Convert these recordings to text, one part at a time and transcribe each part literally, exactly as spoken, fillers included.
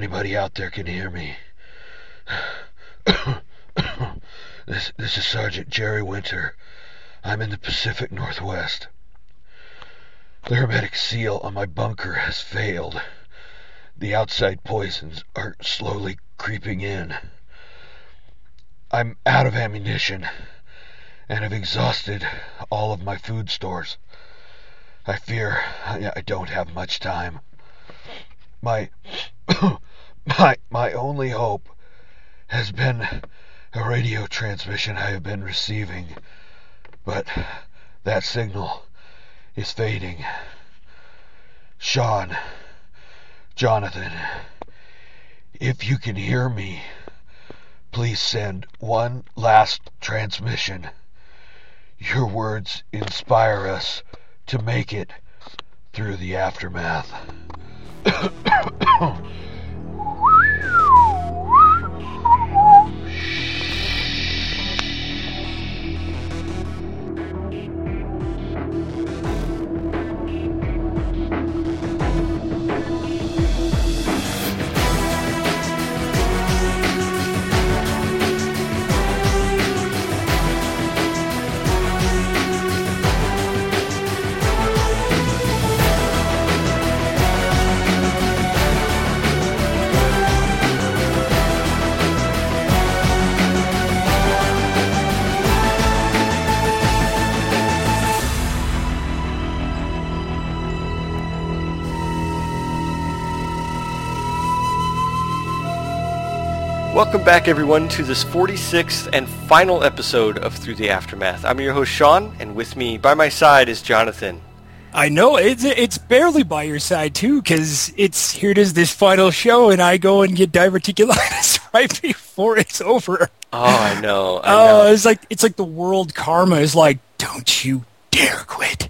anybody out there can hear me. this, this is Sergeant Jerry Winter. I'm in the Pacific Northwest. The hermetic seal on my bunker has failed. The outside poisons are slowly creeping in. I'm out of ammunition and have exhausted all of my food stores. I fear I don't have much time. My my my only hope has been a radio transmission I have been receiving, but that signal is fading. Sean, Jonathan, if you can hear me, please send one last transmission. Your words inspire us to make it through the aftermath. Welcome back, everyone, to this forty-sixth and final episode of Through the Aftermath. I'm your host, Sean, and with me by my side is Jonathan. I know, it's it's barely by your side, too, because it's here it is, this final show, and I go and get diverticulitis right before it's over. Oh, I know, I know. Oh, it's like it's like the world karma is like, don't you dare quit.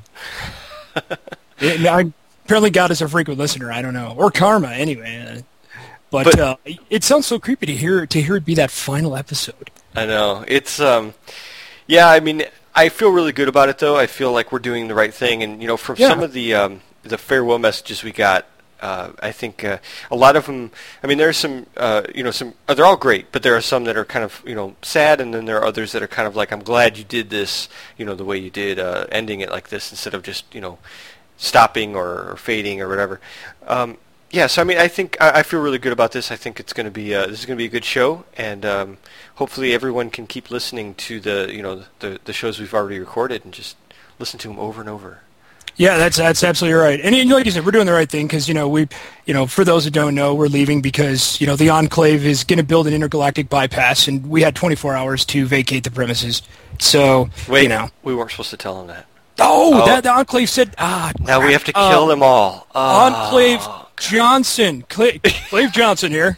it, I, apparently God is a frequent listener, I don't know. Or karma, anyway. But, but uh, it sounds so creepy to hear to hear it be that final episode. I know. It's, um, yeah, I mean, I feel really good about it, though. I feel like we're doing the right thing. And, you know, from yeah. some of the um, the farewell messages we got, uh, I think uh, a lot of them, I mean, there are some, uh, you know, some, uh, they're all great, but there are some that are kind of, you know, sad, and then there are others that are kind of like, I'm glad you did this, you know, the way you did, uh, ending it like this instead of just, you know, stopping or, or fading or whatever. Um Yeah, so I mean, I think I, I feel really good about this. I think it's going to be uh, this is going to be a good show, and um, hopefully everyone can keep listening to the you know the the shows we've already recorded and just listen to them over and over. Yeah, that's that's absolutely right. And like you said, we're doing the right thing because you know we you know for those who don't know, we're leaving because you know the Enclave is going to build an intergalactic bypass, and we had twenty-four hours to vacate the premises. So wait, you know we weren't supposed to tell them that. Oh, oh. That, the Enclave said ah. Now we have to kill uh, them all. Oh. Enclave. Johnson, Cla- Clave Johnson here.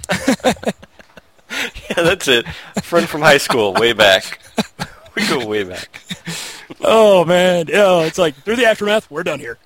Yeah, that's it. A friend from high school, way back. We go way back. Oh man, oh, it's like through the aftermath. We're done here.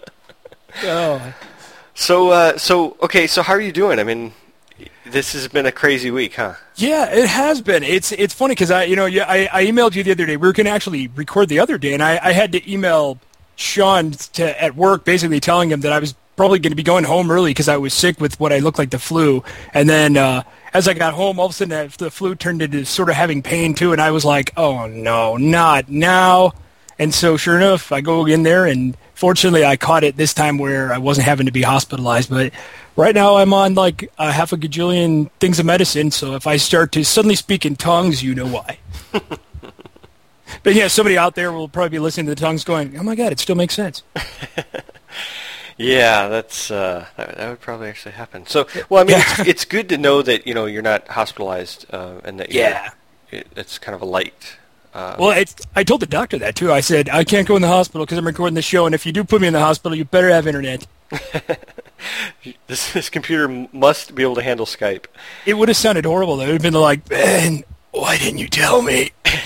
Oh. So, uh, so okay. So, how are you doing? I mean, this has been a crazy week, huh? Yeah, it has been. It's it's funny because I, you know, I, I emailed you the other day. We were going to actually record the other day, and I, I had to email Sean to at work, basically telling him that I was probably going to be going home early because I was sick with what I looked like the flu. And then uh, as I got home, all of a sudden the flu turned into sort of having pain too. And I was like, oh, no, not now. And so sure enough, I go in there, and fortunately I caught it this time where I wasn't having to be hospitalized. But right now I'm on like a half a gajillion things of medicine. So if I start to suddenly speak in tongues, you know why. But yeah, somebody out there will probably be listening to the tongues going, oh, my God, it still makes sense. Yeah, that's uh, that, that would probably actually happen. So, well, I mean, Yeah. it's, it's good to know that you know you're not hospitalized, uh, and that you're, Yeah. it, it's kind of a light. Uh, Well, it's, I told the doctor that, too. I said, I can't go in the hospital because I'm recording the show, and if you do put me in the hospital, you better have internet. this this computer must be able to handle Skype. It would have sounded horrible, though. It would have been like, Ben, why didn't you tell me?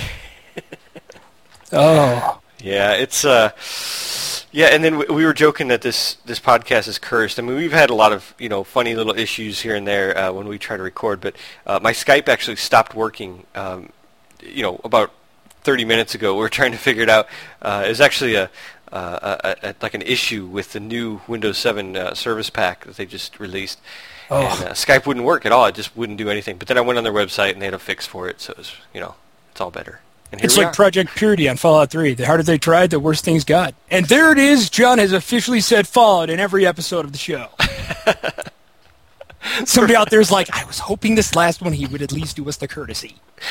Oh. Yeah, it's uh, yeah, and then we, we were joking that this this podcast is cursed. I mean, we've had a lot of you know funny little issues here and there uh, when we try to record, but uh, my Skype actually stopped working. Um, you know, about thirty minutes ago. We were trying to figure it out. Uh, it was actually a, uh, a, a like an issue with the new Windows seven uh, service pack that they just released. Oh. And uh, Skype wouldn't work at all. It just wouldn't do anything. But then I went on their website and they had a fix for it. So it was, you know, it's all better. And it's like are. Project Purity on Fallout three. The harder they tried, the worse things got. And there it is. John has officially said Fallout in every episode of the show. Somebody out there is like, I was hoping this last one he would at least do us the courtesy.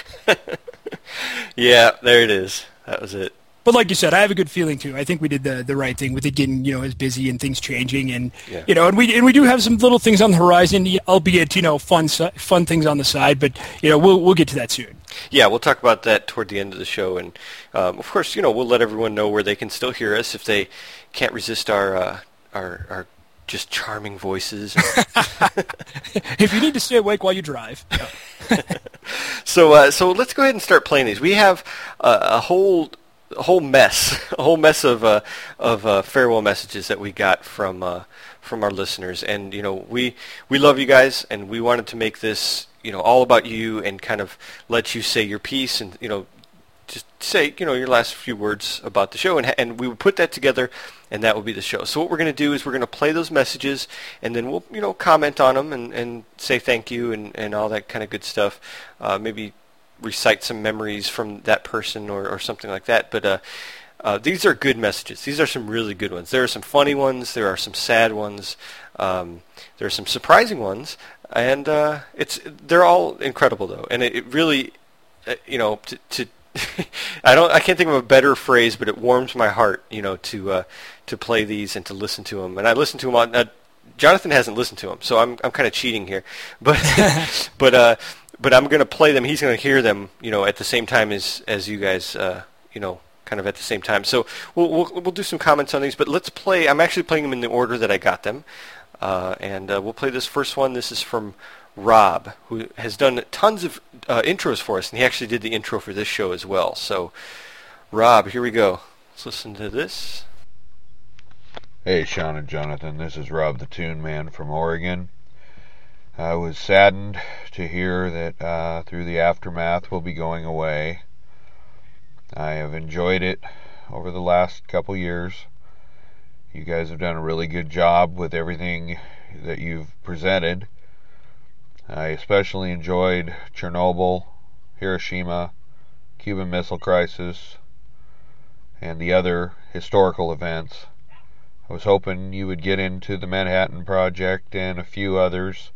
Yeah, there it is. That was it. But like you said, I have a good feeling too. I think we did the, the right thing with it getting, you know, as busy and things changing, and yeah. you know, and we and we do have some little things on the horizon, albeit, you know, fun fun things on the side. But you know, we'll we'll get to that soon. Yeah, we'll talk about that toward the end of the show, and um, of course, you know, we'll let everyone know where they can still hear us if they can't resist our uh, our our just charming voices. If you need to stay awake while you drive. No. so uh, so let's go ahead and start playing these. We have uh, a whole a whole mess, a whole mess of uh, of uh, farewell messages that we got from uh, from our listeners, and you know, we we love you guys, and we wanted to make this, you know, all about you and kind of let you say your piece, and you know, just say, you know, your last few words about the show, and and we would put that together, and that will be the show. So what we're going to do is we're going to play those messages, and then we'll, you know, comment on them and, and say thank you and, and all that kind of good stuff. Uh, maybe recite some memories from that person or, or something like that. But uh, uh, these are good messages. These are some really good ones. There are some funny ones. There are some sad ones. Um, there are some surprising ones, and uh, it's they're all incredible though. And it, it really, uh, you know, to. to I don't. I can't think of a better phrase, but it warms my heart, you know, to uh, to play these and to listen to them. And I listen to them on. Uh, Jonathan hasn't listened to them, so I'm I'm kind of cheating here. But but uh, but I'm going to play them. He's going to hear them, you know, at the same time as as you guys, uh, you know, kind of at the same time. So we'll we'll we'll do some comments on these. But let's play. I'm actually playing them in the order that I got them, uh, and uh, we'll play this first one. This is from Rob, who has done tons of uh, intros for us, and he actually did the intro for this show as well. So, Rob, here we go. Let's listen to this. Hey, Sean and Jonathan, this is Rob the Toon Man from Oregon. I was saddened to hear that uh, Through the Aftermath will be going away. I have enjoyed it over the last couple years. You guys have done a really good job with everything that you've presented. I especially enjoyed Chernobyl, Hiroshima, Cuban Missile Crisis, and the other historical events. I was hoping you would get into the Manhattan Project and a few others,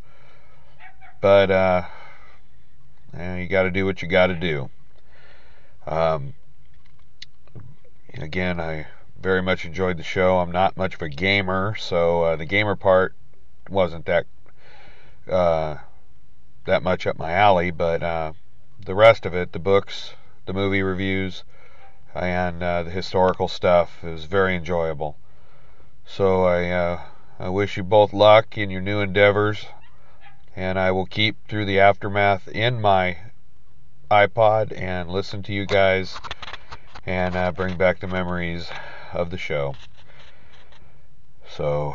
but uh, you got to do what you got to do. Um, again, I very much enjoyed the show. I'm not much of a gamer, so uh, the gamer part wasn't that uh, that much up my alley, but uh, the rest of it, the books, the movie reviews, and uh, the historical stuff, is very enjoyable. So I uh, I wish you both luck in your new endeavors, and I will keep Through the Aftermath in my iPod and listen to you guys and uh, bring back the memories of the show. So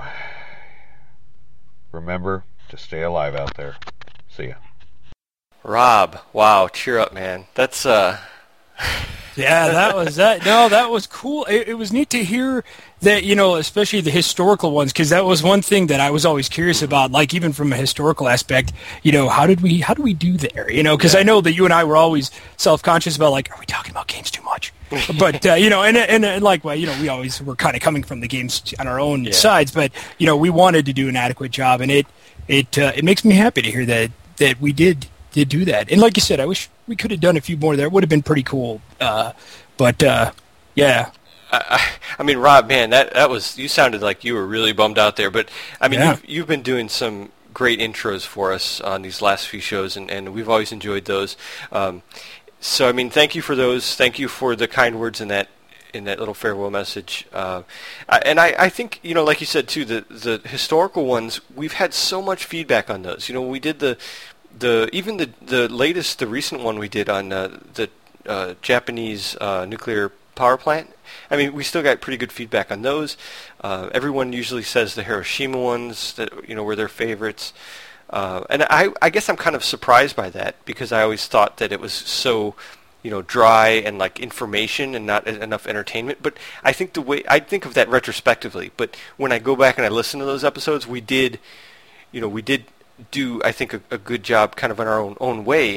remember to stay alive out there. See ya. Rob, wow, cheer up, man. That's uh yeah, that was that. No, that was cool. It, it was neat to hear that, you know, especially the historical ones, because that was one thing that I was always curious about. Like, even from a historical aspect, you know, how did we how do we do there? You know, because yeah. I know that you and I were always self-conscious about, like, are we talking about games too much? But uh, you know, and, and and like, well, you know, we always were kind of coming from the games on our own yeah. sides, but you know, we wanted to do an adequate job, and it it uh, it makes me happy to hear that that we did. did do that. And like you said, I wish we could have done a few more there. It would have been pretty cool. Uh, but, uh, yeah. I, I mean, Rob, man, that, that was, you sounded like you were really bummed out there. But, I mean, yeah. you've, you've been doing some great intros for us on these last few shows, and, and we've always enjoyed those. Um, so, I mean, thank you for those. Thank you for the kind words in that in that little farewell message. Uh, and I, I think, you know, like you said, too, the, the historical ones, we've had so much feedback on those. You know, we did the The even the the latest, the recent one we did on uh, the uh, Japanese uh, nuclear power plant. I mean, we still got pretty good feedback on those. Uh, everyone usually says the Hiroshima ones that, you know, were their favorites, uh, and I I guess I'm kind of surprised by that, because I always thought that it was so you know, dry and like information and not enough entertainment. But I think the way I think of that retrospectively. But when I go back and I listen to those episodes, we did, you know, we did do I think a, a good job, kind of in our own own way,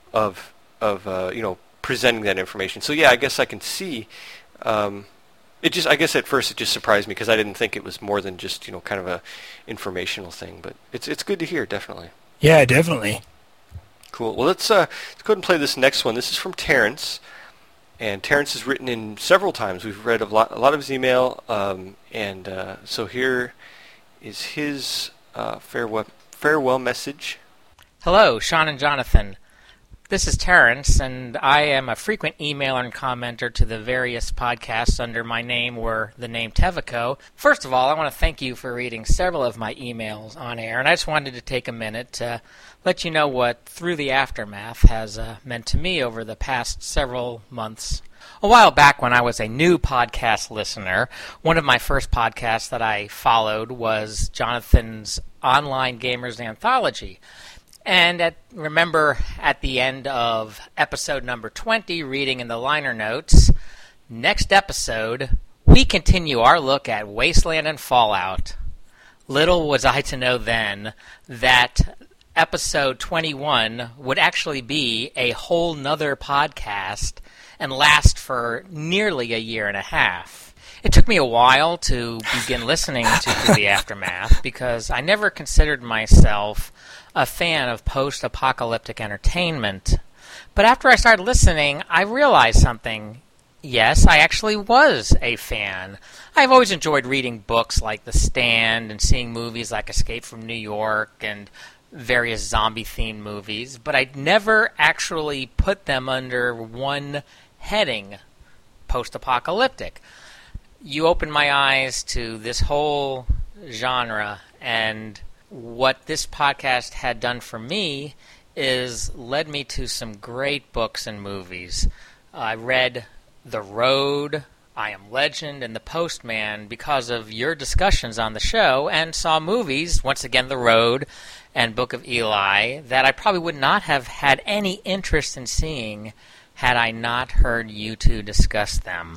of of uh, you know, presenting that information. So yeah, I guess I can see. Um, It just, I guess at first it just surprised me because I didn't think it was more than just, you know, kind of a informational thing. But it's it's good to hear, definitely. Yeah, definitely. Cool. Well, let's uh, let's go ahead and play this next one. This is from Terrence, and Terrence has written in several times. We've read a lot a lot of his email, um, and uh, so here is his uh, farewell farewell message. Hello, Sean and Jonathan. This is Terrence, and I am a frequent emailer and commenter to the various podcasts under my name or the name Tevico. First of all, I want to thank you for reading several of my emails on air, and I just wanted to take a minute to let you know what Through the Aftermath has uh, meant to me over the past several months. A while back when I was a new podcast listener, one of my first podcasts that I followed was Jonathan's Online Gamers Anthology. And at, remember at the end of episode number twenty, reading in the liner notes, next episode, we continue our look at Wasteland and Fallout. Little was I to know then that episode twenty-one would actually be a whole nother podcast and last for nearly a year and a half. It took me a while to begin listening to Through the Aftermath because I never considered myself a fan of post-apocalyptic entertainment. But after I started listening, I realized something. Yes, I actually was a fan. I've always enjoyed reading books like The Stand and seeing movies like Escape from New York and various zombie-themed movies, but I'd never actually put them under one heading, post-apocalyptic. You opened my eyes to this whole genre, and what this podcast had done for me is led me to some great books and movies. I read The Road, I Am Legend, and The Postman because of your discussions on the show, and saw movies, once again The Road and Book of Eli, that I probably would not have had any interest in seeing had I not heard you two discuss them.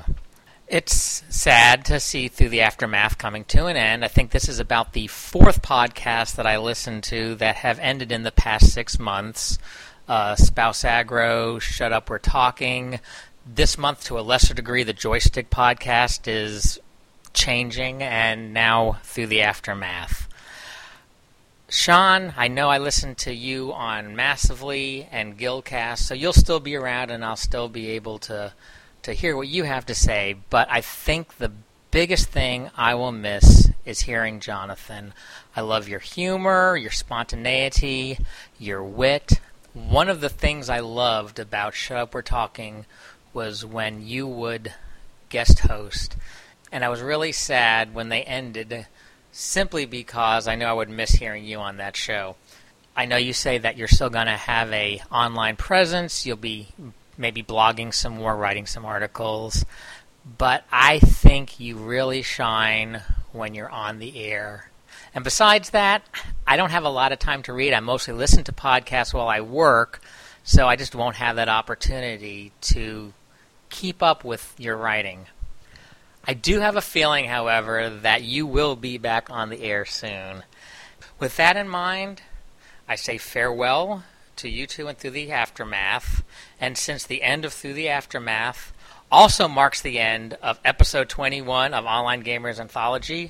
It's sad to see Through the Aftermath coming to an end. I think this is about the fourth podcast that I listened to that have ended in the past six months. Uh, Spouse Aggro, Shut Up, We're Talking. This month, to a lesser degree, the Joystick podcast is changing, and now Through the Aftermath. Sean, I know I listened to you on Massively and Guildcast, so you'll still be around and I'll still be able to to hear what you have to say, but I think the biggest thing I will miss is hearing Jonathan. I love your humor, your spontaneity, your wit. One of the things I loved about Shut Up, We're Talking was when you would guest host, and I was really sad when they ended simply because I know I would miss hearing you on that show. I know you say that you're still going to have a online presence, you'll be maybe blogging some more, writing some articles, but I think you really shine when you're on the air. And besides that, I don't have a lot of time to read. I mostly listen to podcasts while I work, so I just won't have that opportunity to keep up with your writing. I do have a feeling, however, that you will be back on the air soon. With that in mind, I say farewell to you two and Through the Aftermath, and since the end of Through the Aftermath also marks the end of episode twenty-one of Online Gamers Anthology,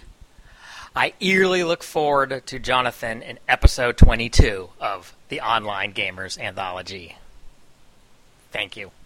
I eagerly look forward to Jonathan in episode twenty-two of the Online Gamers Anthology. Thank you.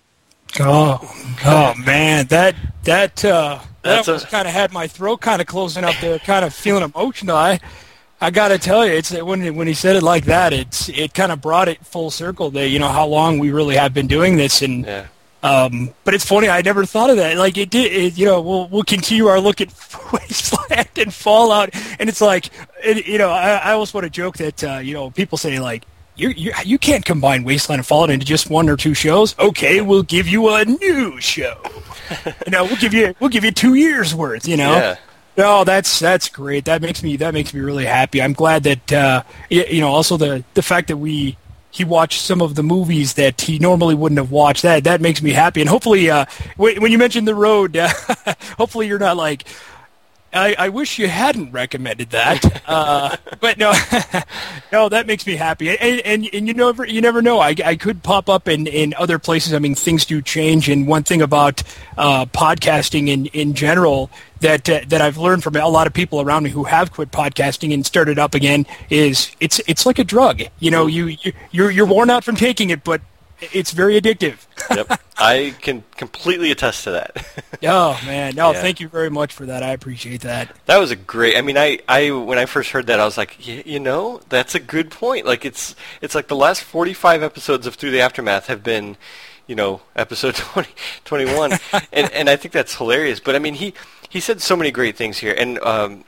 Oh, oh man, that that uh, that That's kind of had my throat kind of closing up there, kind of feeling emotional. I I got to tell you, it's when when he said it like that, it's it kind of brought it full circle. That you know how long we really have been doing this, and yeah. um, but it's funny, I never thought of that. Like it did, it, you know, we'll we'll continue our look at Wasteland and Fallout, and it's like, it, you know, I, I always want to joke that uh, you know people say like. You, you you can't combine Wasteland and Fallout into just one or two shows. Okay, we'll give you a new show. You know, we'll give you we'll give you two years worth. You know. Yeah. No, that's that's great. That makes me that makes me really happy. I'm glad that uh, you, you know also the the fact that we he watched some of the movies that he normally wouldn't have watched. That that makes me happy. And hopefully, uh, w- when you mentioned The Road, uh, hopefully you're not like, I, I wish you hadn't recommended that. Uh, but no, no, that makes me happy. And and, and you never you never know. I, I could pop up in, in other places. I mean, things do change. And one thing about uh, podcasting in, in general that uh, that I've learned from a lot of people around me who have quit podcasting and started up again is it's it's like a drug. You know, you, you you're you're worn out from taking it, but it's very addictive. Yep, I can completely attest to that. Oh man, no, Yeah. thank you very much for that. I appreciate that. That was a great. I mean, I, I when I first heard that, I was like, y- you know, that's a good point. Like it's it's like the last forty-five episodes of Through the Aftermath have been, you know, episode twenty, twenty-one, and and I think that's hilarious. But I mean, he he said so many great things here, and um,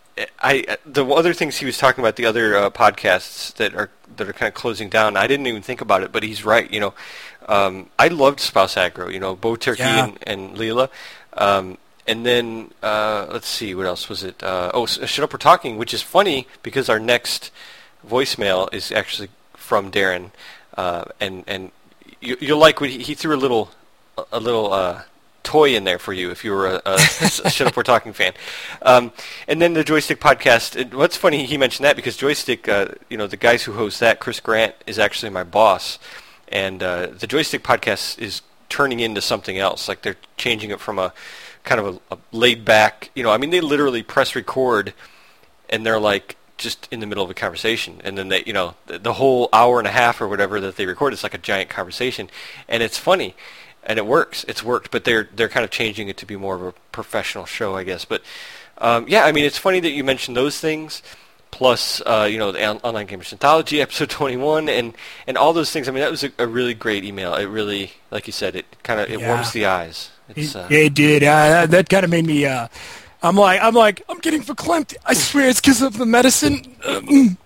I the other things he was talking about, the other uh, podcasts that are that are kind of closing down. I didn't even think about it, but he's right. You know, um, I loved Spouse Aggro. You know, Bo Turkey Yeah. and, and Leela. Um, and then uh, let's see, what else was it? Uh, oh, S- Shut Up We're Talking, which is funny because our next voicemail is actually from Darren, uh, and and you, you'll like what he, he threw a little a little uh, toy in there for you if you were a, a Shut Up We're Talking fan. Um, and then the Joystick podcast. It, what's funny, he mentioned that because Joystick, uh, you know, the guys who host that, Chris Grant is actually my boss, and uh, the Joystick podcast is turning into something else. Like they're changing it from a kind of a, a laid back, you know, I mean, they literally press record and they're like just in the middle of a conversation. And then they, you know, the, the whole hour and a half or whatever that they record is like a giant conversation. And it's funny and it works. It's worked, but they're, they're kind of changing it to be more of a professional show, I guess. But um, yeah, I mean, it's funny that you mentioned those things. Plus, uh, you know, the On- Online Gamers Anthology, episode twenty-one, and, and all those things. I mean, that was a, a really great email. It really, like you said, it kind of it Yeah. warms the eyes. It's, It, uh, it did. Uh, that kind of made me. Uh, I'm like, I'm like, I'm getting verklempt. I swear it's because of the medicine. Um,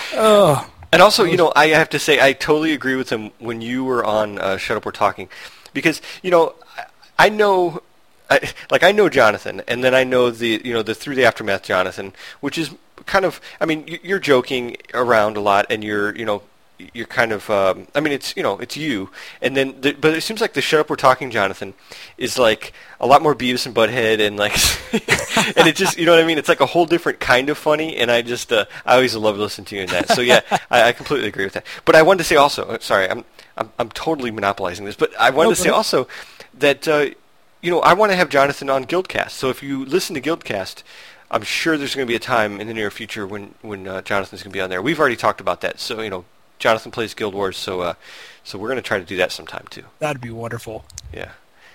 oh. And also, you know, I have to say, I totally agree with him when you were on uh, Shut Up We're Talking, because you know, I, I know, I, like I know Jonathan, and then I know the you know the Through the Aftermath Jonathan, which is kind of, I mean, you- you're joking around a lot, and you're you know. You're kind of, um, I mean, it's, you know, it's you. And then, the, but it seems like the Shut Up We're Talking Jonathan is like a lot more Beavis and Butthead and like, and it just, you know what I mean? It's like a whole different kind of funny. And I just, uh, I always love listening to you in that. So yeah, I, I completely agree with that. But I wanted to say also, sorry, I'm, I'm, I'm totally monopolizing this, but I wanted No, to say but- also that, uh, you know, I want to have Jonathan on Guildcast. So if you listen to Guildcast, I'm sure there's going to be a time in the near future when, when uh, Jonathan's going to be on there. We've already talked about that. So, you know, Jonathan plays Guild Wars, so uh, so we're going to try to do that sometime too. That'd be wonderful. Yeah.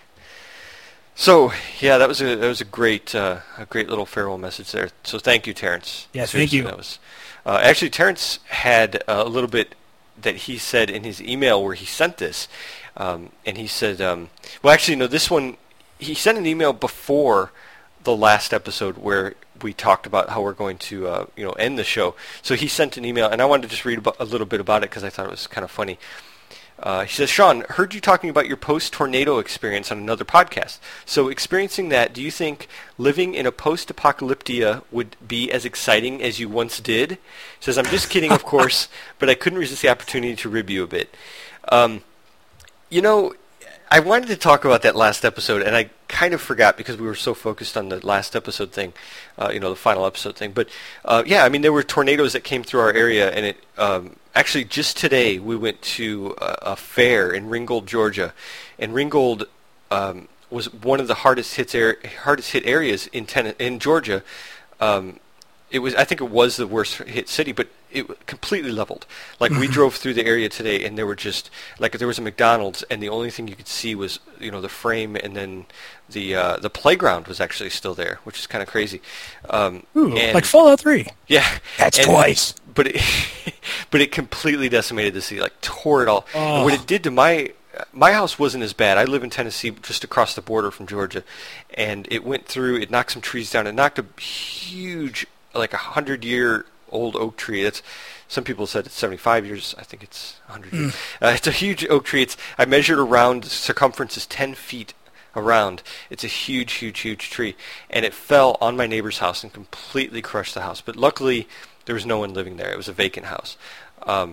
So yeah, that was a that was a great uh, a great little farewell message there. So thank you, Terrence. Yeah, thank Seriously, you. That was uh, actually Terrence had uh, a little bit that he said in his email where he sent this, um, and he said, um, well, actually, no, this one he sent an email before the last episode where we talked about how we're going to, uh, you know, end the show. So he sent an email, and I wanted to just read about, a little bit about it because I thought it was kind of funny. Uh, he says, Sean, heard you talking about your post-tornado experience on another podcast. So experiencing that, do you think living in a post-apocalyptia would be as exciting as you once did? He says, I'm just kidding, of course, but I couldn't resist the opportunity to rib you a bit. Um, you know, I wanted to talk about that last episode, and I kind of forgot because we were so focused on the last episode thing, uh, you know, the final episode thing. But uh, yeah, I mean, there were tornadoes that came through our area, and it um, actually just today we went to a, a fair in Ringgold, Georgia, and Ringgold um, was one of the hardest hits ar- hardest hit areas in ten- in Georgia. Um, it was, I think, it was the worst hit city, but it completely leveled. Like we drove through the area today, and there were just like there was a McDonald's, and the only thing you could see was you know the frame, and then the uh, the playground was actually still there, which is kind of crazy. Um, Ooh, and, like Fallout three. yeah, That's and- twice. But it but it completely decimated the city, like tore it all. And what Oh. it did to my my house wasn't as bad. I live in Tennessee, just across the border from Georgia, and it went through. It knocked some trees down. It knocked a huge, like a hundred year old oak tree. That's some people said it's seventy-five years. I think it's one hundred years. Uh, it's a huge oak tree. It's I measured around. The circumference is ten feet around. It's a huge, huge, huge tree, and it fell on my neighbor's house and completely crushed the house. But luckily, there was no one living there. It was a vacant house. Um,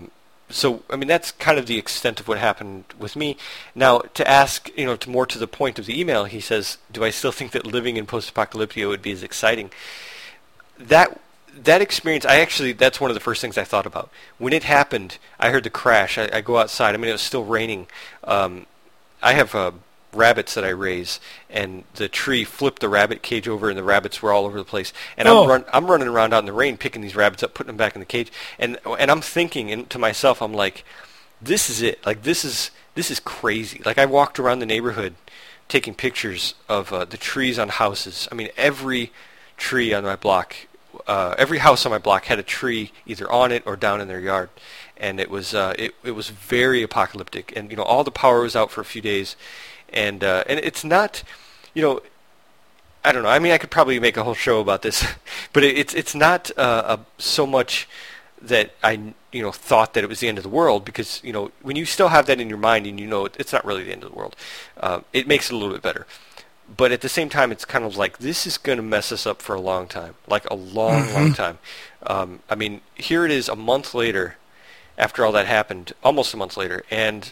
so I mean that's kind of the extent of what happened with me. Now to ask, you know, to more to the point of the email, he says, "Do I still think that living in post-apocalyptia would be as exciting?" That that experience, I actually that's one of the first things I thought about when it happened. I heard the crash. I, I go outside. I mean, it was still raining. Um, I have uh, rabbits that I raise, and the tree flipped the rabbit cage over, and the rabbits were all over the place. And Oh. I'm run, I'm running around out in the rain, picking these rabbits up, putting them back in the cage, and and I'm thinking in, to myself, I'm like, this is it. Like this is this is crazy. Like I walked around the neighborhood, taking pictures of uh, the trees on houses. I mean, every tree on my block, uh, every house on my block had a tree either on it or down in their yard, and it was uh, it it was very apocalyptic. And you know, all the power was out for a few days. And uh, and it's not, you know, I don't know. I mean, I could probably make a whole show about this, but it, it's it's not uh, a, so much that I you know thought that it was the end of the world, because you know when you still have that in your mind and you know it, it's not really the end of the world, uh, it makes it a little bit better. But at the same time, it's kind of like this is going to mess us up for a long time, like a long, Mm-hmm. long time. Um, I mean, here it is a month later, after all that happened, almost a month later, and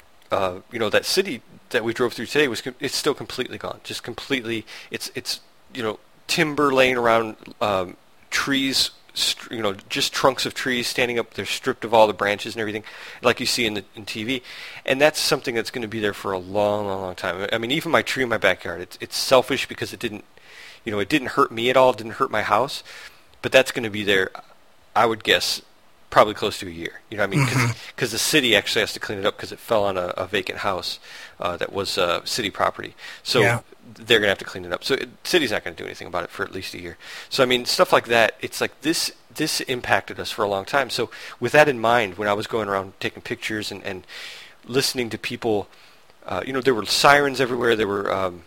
uh, you know that city that we drove through today was it's still completely gone, just completely. It's it's you know timber laying around, um, trees, st- you know just trunks of trees standing up. They're stripped of all the branches and everything, like you see in the in T V, and that's something that's going to be there for a long, long, long time. I mean, even my tree in my backyard, it's it's selfish because it didn't, you know, it didn't hurt me at all. It didn't hurt my house, but that's going to be there. I would guess probably close to a year. You know what I mean? Because Mm-hmm. the city actually has to clean it up because it fell on a, a vacant house uh, that was uh, city property. So Yeah. they're going to have to clean it up. So the city's not going to do anything about it for at least a year. So, I mean, stuff like that, it's like this this impacted us for a long time. So with that in mind, when I was going around taking pictures and, and listening to people, uh, you know, there were sirens everywhere. There were um,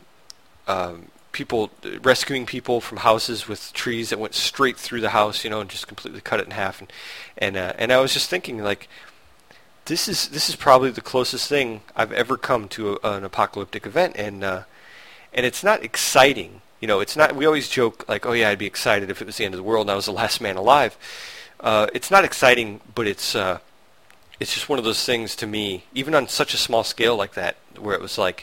um, people rescuing people from houses with trees that went straight through the house, you know, and just completely cut it in half. And and uh, and I was just thinking, like, this is this is probably the closest thing I've ever come to a, an apocalyptic event, and uh, and it's not exciting, you know. It's not. We always joke like, oh yeah, I'd be excited if it was the end of the world and I was the last man alive. Uh, it's not exciting, but it's uh, it's just one of those things to me, even on such a small scale like that, where it was like,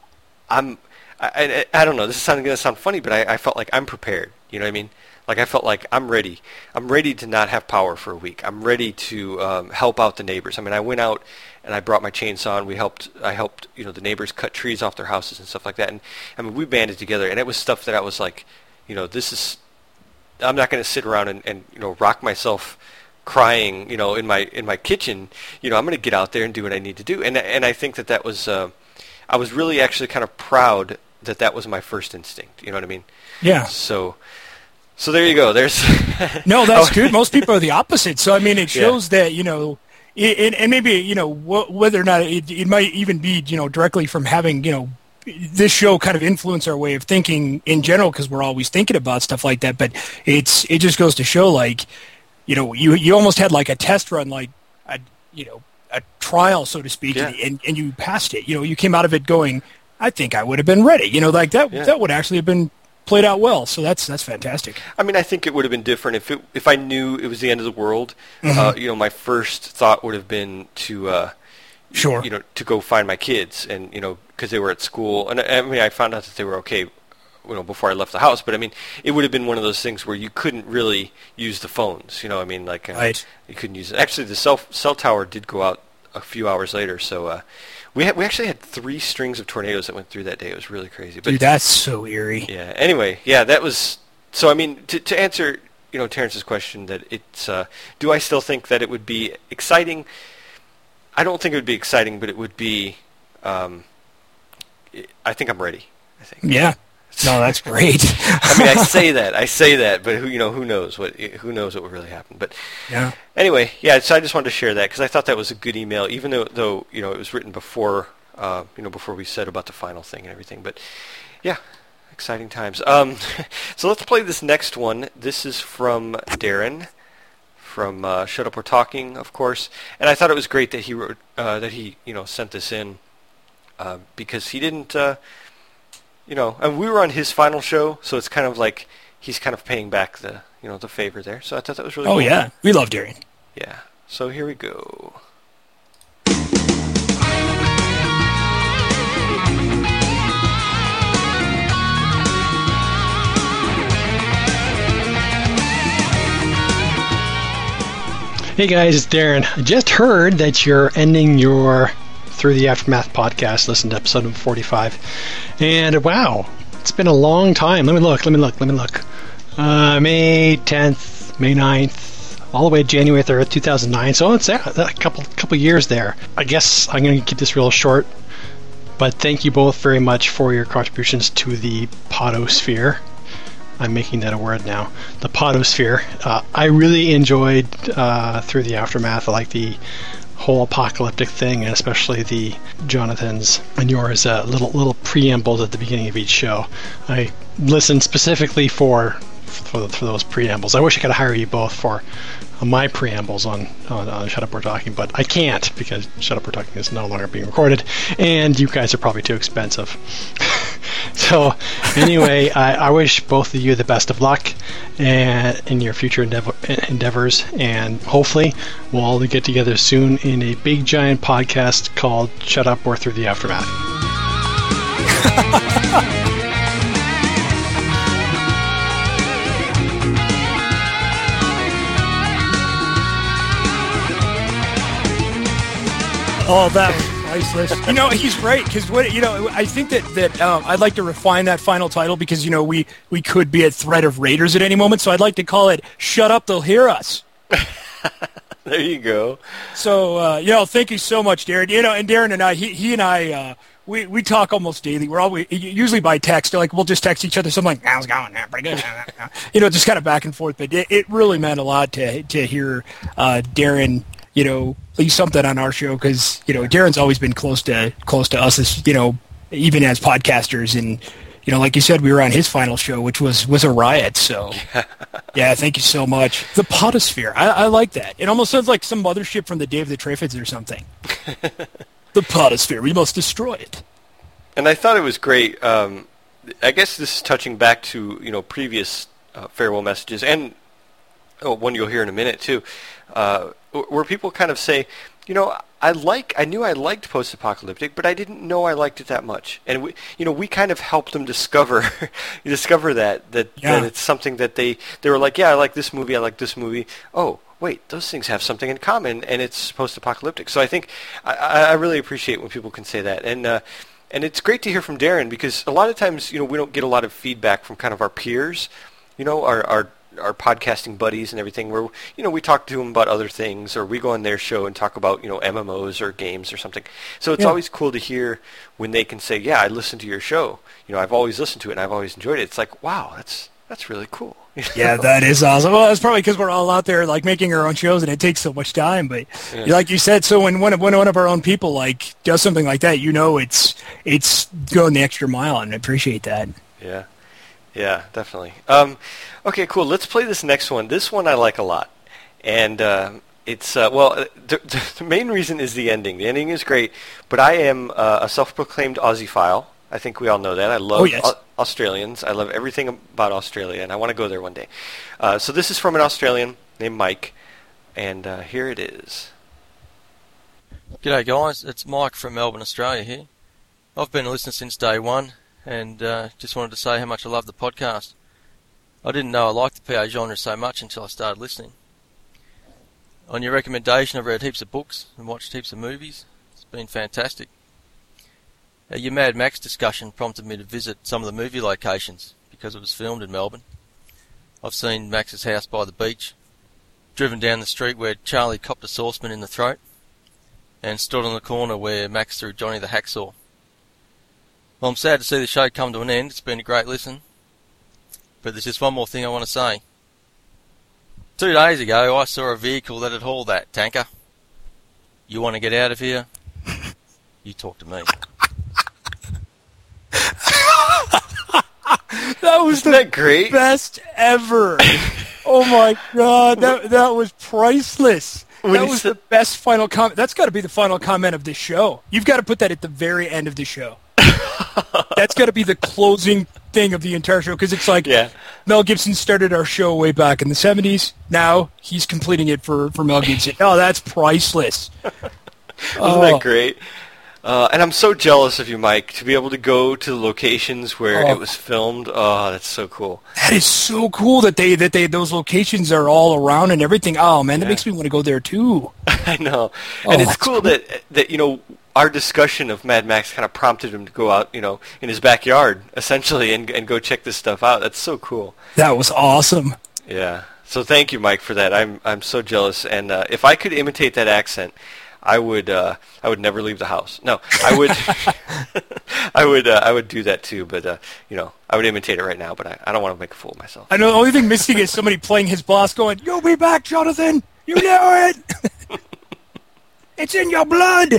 I'm. I, I, I don't know, this is going to sound funny, but I, I felt like I'm prepared, you know what I mean? Like I felt like I'm ready. I'm ready to not have power for a week. I'm ready to um, help out the neighbors. I mean, I went out and I brought my chainsaw and we helped, I helped, you know, the neighbors cut trees off their houses and stuff like that. And I mean, we banded together, and it was stuff that I was like, you know, this is, I'm not going to sit around and, and, you know, rock myself crying, you know, in my, in my kitchen. You know, I'm going to get out there and do what I need to do. And, and I think that that was, uh, I was really actually kind of proud that that was my first instinct. You know what I mean? Yeah. So, so there you go. There's No, that's Oh. good. Most people are the opposite. So, I mean, it Yeah. shows that, you know, it, it, and maybe, you know, wh- whether or not it, it might even be, you know, directly from having, you know, this show kind of influence our way of thinking in general, because we're always thinking about stuff like that. But it's it just goes to show, like, you know, you you almost had like a test run, like, a, you know, a trial, so to speak, Yeah. and, and you passed it. You know, you came out of it going, I think I would have been ready. You know, like that Yeah. that would actually have been played out well. So that's that's fantastic. I mean, I think it would have been different if it, if I knew it was the end of the world. Mm-hmm. Uh, you know, my first thought would have been to, uh, Sure. you know, to go find my kids, and you know, because they were at school, and I, I mean, I found out that they were okay, you know, before I left the house. But I mean, it would have been one of those things where you couldn't really use the phones. You know, I mean, like uh, Right. you couldn't use. Actually, the cell cell tower did go out a few hours later, so. Uh, We had, we actually had three strings of tornadoes that went through that day. It was really crazy. But Dude, that's so eerie. yeah. Anyway, yeah, that was. So I mean, to to answer, you know, Terrence's question, that it's. Uh, do I still think that it would be exciting? I don't think it would be exciting, but it would be. Um, I think I'm ready. I think. Yeah. No, that's great. I mean, I say that, I say that, but who you know, who knows what who knows what would really happen. But Yeah. anyway, yeah. So I just wanted to share that because I thought that was a good email, even though though you know it was written before uh, you know before we said about the final thing and everything. But yeah, exciting times. Um, so let's play this next one. This is from Darren from uh, Shut Up We're Talking, of course. And I thought it was great that he wrote uh, that he you know sent this in uh, because he didn't. Uh, You know, and we were on his final show, so it's kind of like he's kind of paying back the, you know, the favor there. So I thought that was really Oh, cool. yeah. We love Darian. Yeah. So here we go. Hey guys, it's Darren. I just heard that you're ending your Through the Aftermath podcast. Listen to episode number forty-five. And wow, it's been a long time. Let me look, let me look, let me look. Uh, May tenth, May ninth, all the way to January third, two thousand nine. So it's a couple couple years there. I guess I'm going to keep this real short. But thank you both very much for your contributions to the podosphere. I'm making that a word now. The podosphere. Uh, I really enjoyed uh, Through the Aftermath. I like the whole apocalyptic thing, and especially the Jonathan's and yours uh, little little preambles at the beginning of each show. I listened specifically for for, for those preambles. I wish I could hire you both for uh, my preambles on, on, on Shut Up We're Talking, but I can't because Shut Up We're Talking is no longer being recorded, and you guys are probably too expensive. So anyway, I, I wish both of you the best of luck and in your future endeavor, endeavors, and hopefully we'll all get together soon in a big giant podcast called Shut Up or Through the Aftermath. Oh, that was priceless. You know, he's right, because what you know, I think that that um, I'd like to refine that final title because you know we we could be at threat of raiders at any moment, so I'd like to call it "Shut Up, They'll Hear Us." There you go. So, uh, you know, thank you so much, Darren. You know, and Darren and I, he he and I, uh, we we talk almost daily. We're always usually by text. Like we'll just text each other something like, "How's it going? Pretty good." You know, just kind of back and forth. But it, it really meant a lot to to hear uh, Darren, you know, leave something on our show because, you know, Darren's always been close to close to us as, you know, even as podcasters. And, you know, like you said, we were on his final show, which was, was a riot. So, yeah, thank you so much. The podosphere. I, I like that. It almost sounds like some mothership from the Day of the Triffids or something. The podosphere. We must destroy it. And I thought it was great. Um, I guess this is touching back to, you know, previous uh, farewell messages and oh, one you'll hear in a minute, too. Uh, where people kind of say, you know, I like, I knew I liked post-apocalyptic, but I didn't know I liked it that much. And we, you know, we kind of helped them discover, discover that that, yeah. that it's something that they they were like, yeah, I like this movie, I like this movie. Oh, wait, those things have something in common, and it's post-apocalyptic. So I think I, I really appreciate when people can say that, and uh, and it's great to hear from Darren because a lot of times, you know, we don't get a lot of feedback from kind of our peers, you know, our our. our podcasting buddies and everything where, you know, we talk to them about other things or we go on their show and talk about, you know, M M Os or games or something. So it's yeah. always cool to hear when they can say, yeah, I listened to your show. You know, I've always listened to it and I've always enjoyed it. It's like, wow, that's that's really cool. You know? Yeah, that is awesome. Well, that's probably because we're all out there like making our own shows and it takes so much time. But yeah. like you said, so when one of, when one of our own people like does something like that, you know, it's it's going the extra mile, and I appreciate that. Yeah. Yeah, definitely. Um, okay, cool. Let's play this next one. This one I like a lot. And uh, it's, uh, well, the, the main reason is the ending. The ending is great, but I am uh, a self-proclaimed Aussiephile. I think we all know that. I love oh, yes. Au- Australians. I love everything about Australia, and I want to go there one day. Uh, so this is from an Australian named Mike, and uh, here it is. G'day, guys. It's Mike from Melbourne, Australia here. I've been a listener since day one. And uh, just wanted to say how much I love the podcast. I didn't know I liked the P A genre so much until I started listening. On your recommendation, I've read heaps of books and watched heaps of movies. It's been fantastic. Uh, your Mad Max discussion prompted me to visit some of the movie locations because it was filmed in Melbourne. I've seen Max's house by the beach, driven down the street where Charlie copped a sauceman in the throat, and stood on the corner where Max threw Johnny the Hacksaw. Well, I'm sad to see the show come to an end. It's been a great listen. But there's just one more thing I want to say. Two days ago, I saw a vehicle that had hauled that tanker. You want to get out of here? You talk to me. That was Isn't the that great? best ever. Oh, my God. That, that was priceless. When that was said- the best final comment. That's got to be the final comment of this show. You've got to put that at the very end of the show. That's got to be the closing thing of the entire show because it's like yeah. Mel Gibson started our show way back in the seventies. Now he's completing it for, for Mel Gibson. Oh, that's priceless. Isn't oh. that great? Uh, and I'm so jealous of you, Mike, to be able to go to the locations where Oh. it was filmed. Oh, that's so cool. That is so cool that they that they those locations are all around and everything. Oh man, that Yeah. makes me want to go there too. I know. Oh, And it's that's cool cool. that, that, you know, our discussion of Mad Max kind of prompted him to go out, you know, in his backyard, essentially, and and go check this stuff out. That's so cool. That was awesome. Yeah. So thank you, Mike, for that. I'm I'm so jealous. And uh, if I could imitate that accent, I would uh, I would never leave the house. No, I would I would uh, I would do that too. But uh, you know, I would imitate it right now. But I, I don't want to make a fool of myself. I know the only thing missing is somebody playing his boss going, "You'll be back, Jonathan. You know it. It's in your blood."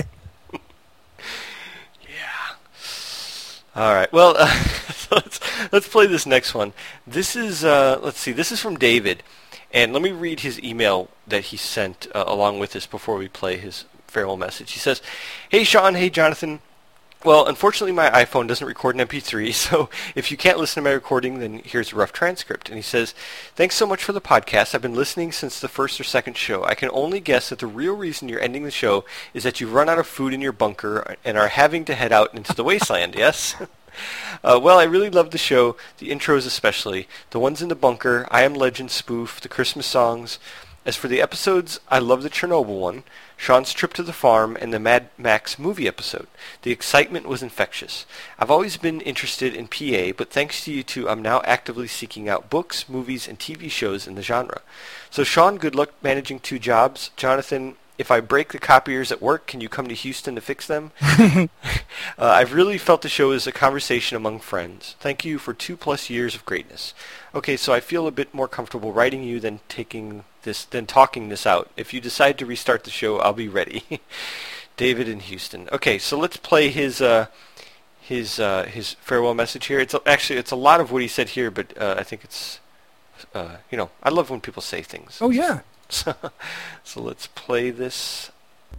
All right. Well, uh, so let's let's play this next one. This is uh, let's see. This is from David, and let me read his email that he sent uh, along with this before we play his farewell message. He says, "Hey Sean, hey Jonathan. Well, unfortunately, my iPhone doesn't record an M P three, so if you can't listen to my recording, then here's a rough transcript." And he says, "Thanks so much for the podcast. I've been listening since the first or second show. I can only guess that the real reason you're ending the show is that you've run out of food in your bunker and are having to head out into the wasteland, yes?" Uh, well, I really love the show, the intros especially, the ones in the bunker, I Am Legend spoof, the Christmas songs. As for the episodes, I love the Chernobyl one, Sean's trip to the farm, and the Mad Max movie episode. The excitement was infectious. I've always been interested in P A, but thanks to you two, I'm now actively seeking out books, movies, and T V shows in the genre. So Sean, good luck managing two jobs. Jonathan, if I break the copiers at work, can you come to Houston to fix them? uh, I've really felt the show is a conversation among friends. Thank you for two plus years of greatness. Okay, so I feel a bit more comfortable writing you than taking this than talking this out. If you decide to restart the show, I'll be ready. David in Houston. Okay, so let's play his uh, his uh, his farewell message here. It's a, actually it's a lot of what he said here, but uh, I think it's uh, you know I love when people say things. Oh yeah. So, so let's play this.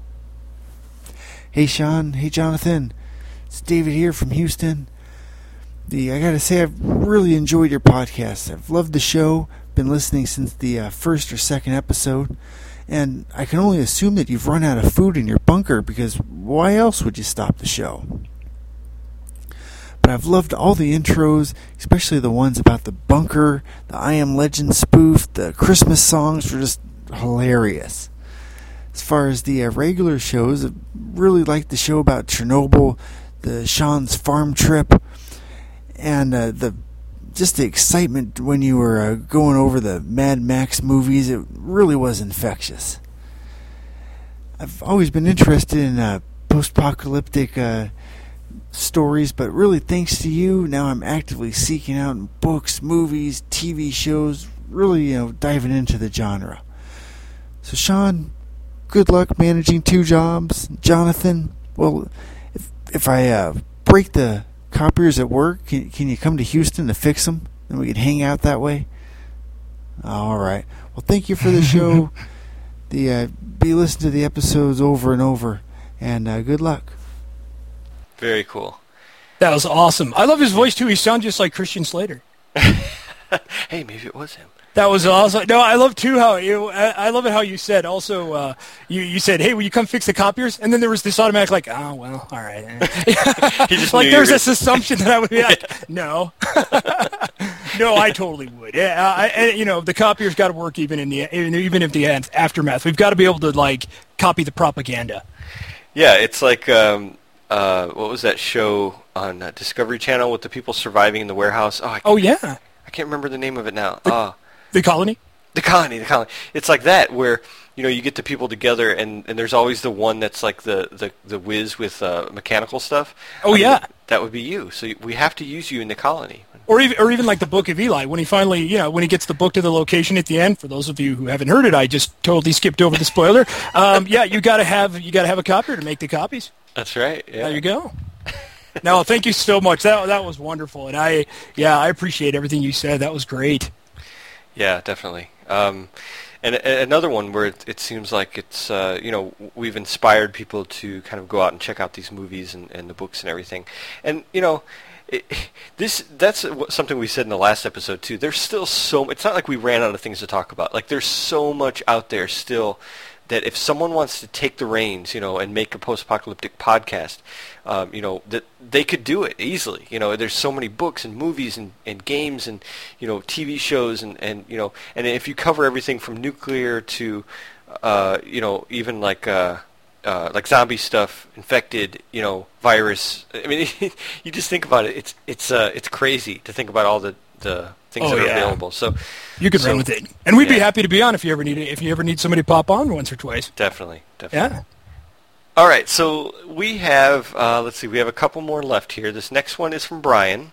Hey Sean, hey Jonathan, it's David here from Houston. The I gotta say I've really enjoyed your podcast. I've loved the show. Been listening since the uh, first or second episode, and I can only assume that you've run out of food in your bunker because why else would you stop the show? But I've loved all the intros, especially the ones about the bunker, the I Am Legend spoof, the Christmas songs were just hilarious. As far as the uh, regular shows, I really liked the show about Chernobyl, the Sean's farm trip, and uh, the just the excitement when you were uh, going over the Mad Max movies. It really was infectious. I've always been interested in uh, post-apocalyptic uh, stories, but really thanks to you, now I'm actively seeking out books, movies, T V shows, really, you know, diving into the genre. So Sean, good luck managing two jobs. Jonathan, well, if if I uh, break the copiers at work, can, can you come to Houston to fix them? And we can hang out that way? All right. Well, thank you for the show. the uh, be listening to the episodes over and over, and uh, good luck. Very cool. That was awesome. I love his voice too. He sounds just like Christian Slater. Hey, maybe it was him. That was awesome. No, I love too how you. I, I love it how you said also. Uh, you you said, "Hey, will you come fix the copiers?" And then there was this automatic like, "Oh well, all right." He just like knew there's you were- this assumption that I would be like, "No, no, I totally would." Yeah, I, and, you know, the copiers got to work even in the even, even if the aftermath. We've got to be able to like copy the propaganda. Yeah, it's like um, uh, what was that show on uh, Discovery Channel with the people surviving in the warehouse? Oh, I, Oh yeah, I can't remember the name of it now. Oh. the colony. The colony, the colony. It's like that where, you know, you get the people together and, and there's always the one that's like the, the, the whiz with uh, mechanical stuff. Oh, I mean, yeah. That, that would be you. So we have to use you in the colony. Or even, or even like the Book of Eli, when he finally, you know, when he gets the book to the location at the end. For those of you who haven't heard it, I just totally skipped over the spoiler. Um, yeah, you got to have you got to have a copier to make the copies. That's right. Yeah. There you go. No, thank you so much. That that was wonderful, and I yeah I appreciate everything you said. That was great. Yeah, definitely. Um, and a- another one where it, it seems like it's, uh, you know, we've inspired people to kind of go out and check out these movies and, and the books and everything. And, you know, it, this that's something we said in the last episode, too. There's still so much. It's not like we ran out of things to talk about. Like, there's so much out there still that if someone wants to take the reins, you know, and make a post-apocalyptic podcast, um, you know, that they could do it easily. You know, there's so many books and movies and, and games and, you know, T V shows and, and, you know, and if you cover everything from nuclear to, uh, you know, even like, uh, uh, like zombie stuff, infected, you know, virus. I mean, you just think about it. It's, it's, uh, it's crazy to think about all the, the things Oh, that are yeah. available. So You could so, run with it, and we'd be yeah. happy to be on if you ever need it, if you ever need somebody to pop on once or twice. Definitely, definitely. Yeah. All right, so we have, uh, let's see, we have a couple more left here. This next one is from Brian,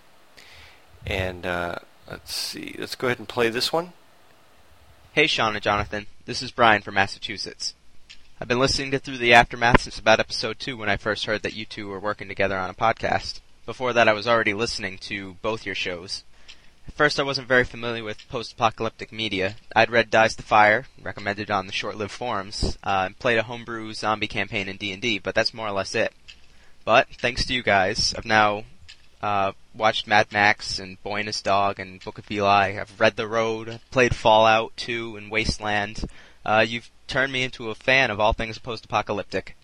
and uh, let's see, let's go ahead and play this one. Hey, Sean and Jonathan. This is Brian from Massachusetts. I've been listening to Through the Aftermath since about episode two when I first heard that you two were working together on a podcast. Before that, I was already listening to both your shows. At first, I wasn't very familiar with post-apocalyptic media. I'd read Dies the Fire, recommended on the short-lived forums, uh, and played a homebrew zombie campaign in D and D, but that's more or less it. But, thanks to you guys, I've now uh, watched Mad Max and Boy and His Dog and Book of Eli. I've read The Road, played Fallout two and Wasteland. Uh, you've turned me into a fan of all things post-apocalyptic.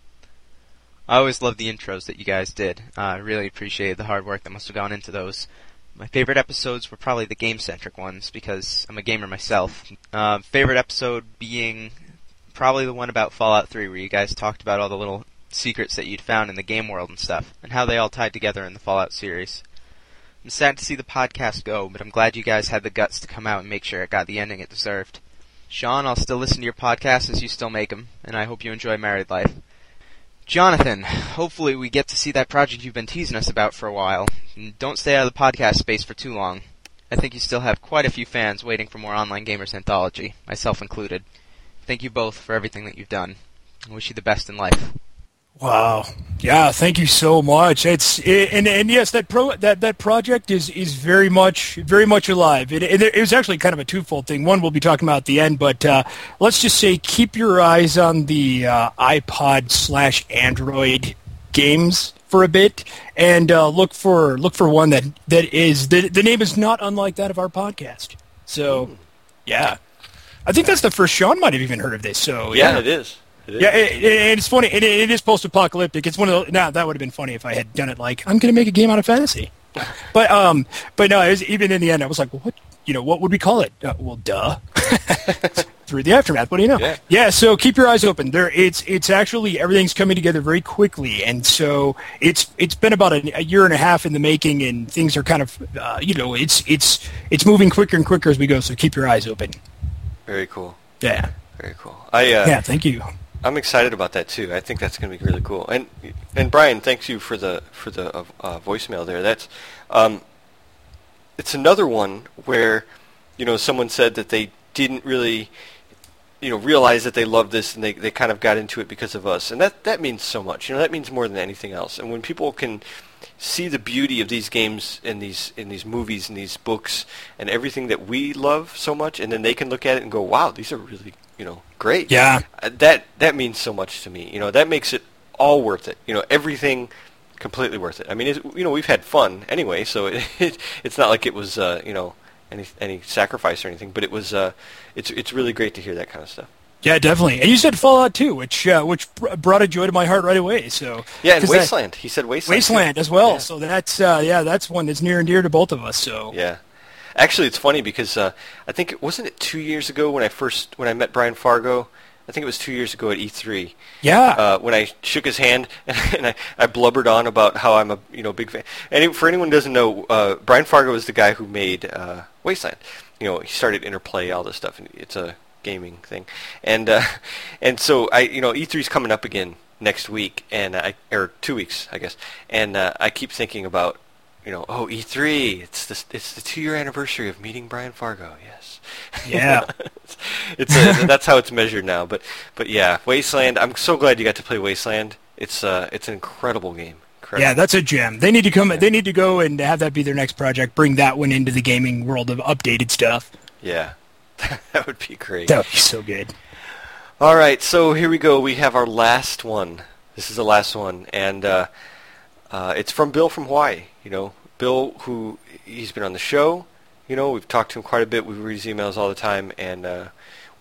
I always loved the intros that you guys did. Uh, I really appreciated the hard work that must have gone into those. My favorite episodes were probably the game-centric ones, because I'm a gamer myself. Uh, favorite episode being probably the one about Fallout three, where you guys talked about all the little secrets that you'd found in the game world and stuff, and how they all tied together in the Fallout series. I'm sad to see the podcast go, but I'm glad you guys had the guts to come out and make sure it got the ending it deserved. Sean, I'll still listen to your podcasts as you still make them, and I hope you enjoy married life. Jonathan, hopefully we get to see that project you've been teasing us about for a while. And don't stay out of the podcast space for too long. I think you still have quite a few fans waiting for more Online Gamers Anthology, myself included. Thank you both for everything that you've done. I wish you the best in life. Wow. Yeah, thank you so much. It's it, and and yes, that pro that, that project is, is very much very much alive. It, it, it was actually kind of a twofold thing. One we'll be talking about at the end, but uh, let's just say keep your eyes on the uh, iPod slash Android games for a bit, and uh, look for look for one that that is the the name is not unlike that of our podcast. So, Ooh. yeah, I think that's the first Sean might have even heard of this. So yeah, yeah. it is. It is. Yeah, it, it, and it's funny. It, it is post-apocalyptic. It's one of the. Now that would have been funny if I had done it like I'm going to make a game out of fantasy. But um, but no, it was, even in the end, I was like, well, what? You know, what would we call it? Uh, well, duh. Through the Aftermath. What do you know? Yeah. yeah. So keep your eyes open. There, it's it's actually everything's coming together very quickly, and so it's it's been about a, a year and a half in the making, and things are kind of uh, you know it's it's it's moving quicker and quicker as we go. So keep your eyes open. Very cool. Yeah. Very cool. I uh, yeah. Thank you. I'm excited about that too. I think that's going to be really cool. And and Brian, thanks you for the for the uh, uh, voicemail there. That's um, it's another one where you know someone said that they didn't really you know realize that they loved this and they they kind of got into it because of us. And that that means so much. You know that means more than anything else. And when people can see the beauty of these games and these in these movies and these books and everything that we love so much, and then they can look at it and go, wow, these are really you know great. Yeah. Uh, that that means so much to me. You know that makes it all worth it. You know everything completely worth it. I mean, it's, you know we've had fun anyway, so it, it it's not like it was uh, you know any any sacrifice or anything, but it was uh, it's it's really great to hear that kind of stuff. Yeah, definitely. And you said Fallout two, which uh, which br- brought a joy to my heart right away. So yeah, and Wasteland. That, he said Wasteland. Wasteland too. as well. Yeah. So that's uh, yeah, that's one that's near and dear to both of us. So yeah, actually, it's funny because uh, I think it wasn't it two years ago when I first when I met Brian Fargo. I think it was two years ago at E three. Yeah. Uh, when I shook his hand and I, I blubbered on about how I'm a you know big fan. And for anyone who doesn't know, uh, Brian Fargo is the guy who made uh, Wasteland. You know, he started Interplay, all this stuff, and it's a gaming thing. And uh, and so I you know E three's coming up again next week, and I or two weeks I guess. And uh, I keep thinking about you know oh E three, it's the it's the two year anniversary of meeting Brian Fargo. Yes. Yeah. It's a, that's how it's measured now, but but yeah, Wasteland. I'm so glad you got to play Wasteland. It's uh, it's an incredible game. Incredible. Yeah, that's a gem. They need to come. Yeah. They need to go and have that be their next project. Bring that one into the gaming world of updated stuff. Yeah, that would be great. That would be so good. All right, so here we go. We have our last one. This is the last one, and uh, uh, it's from Bill from Hawaii. You know, Bill, who he's been on the show. You know, we've talked to him quite a bit. We read his emails all the time, and uh,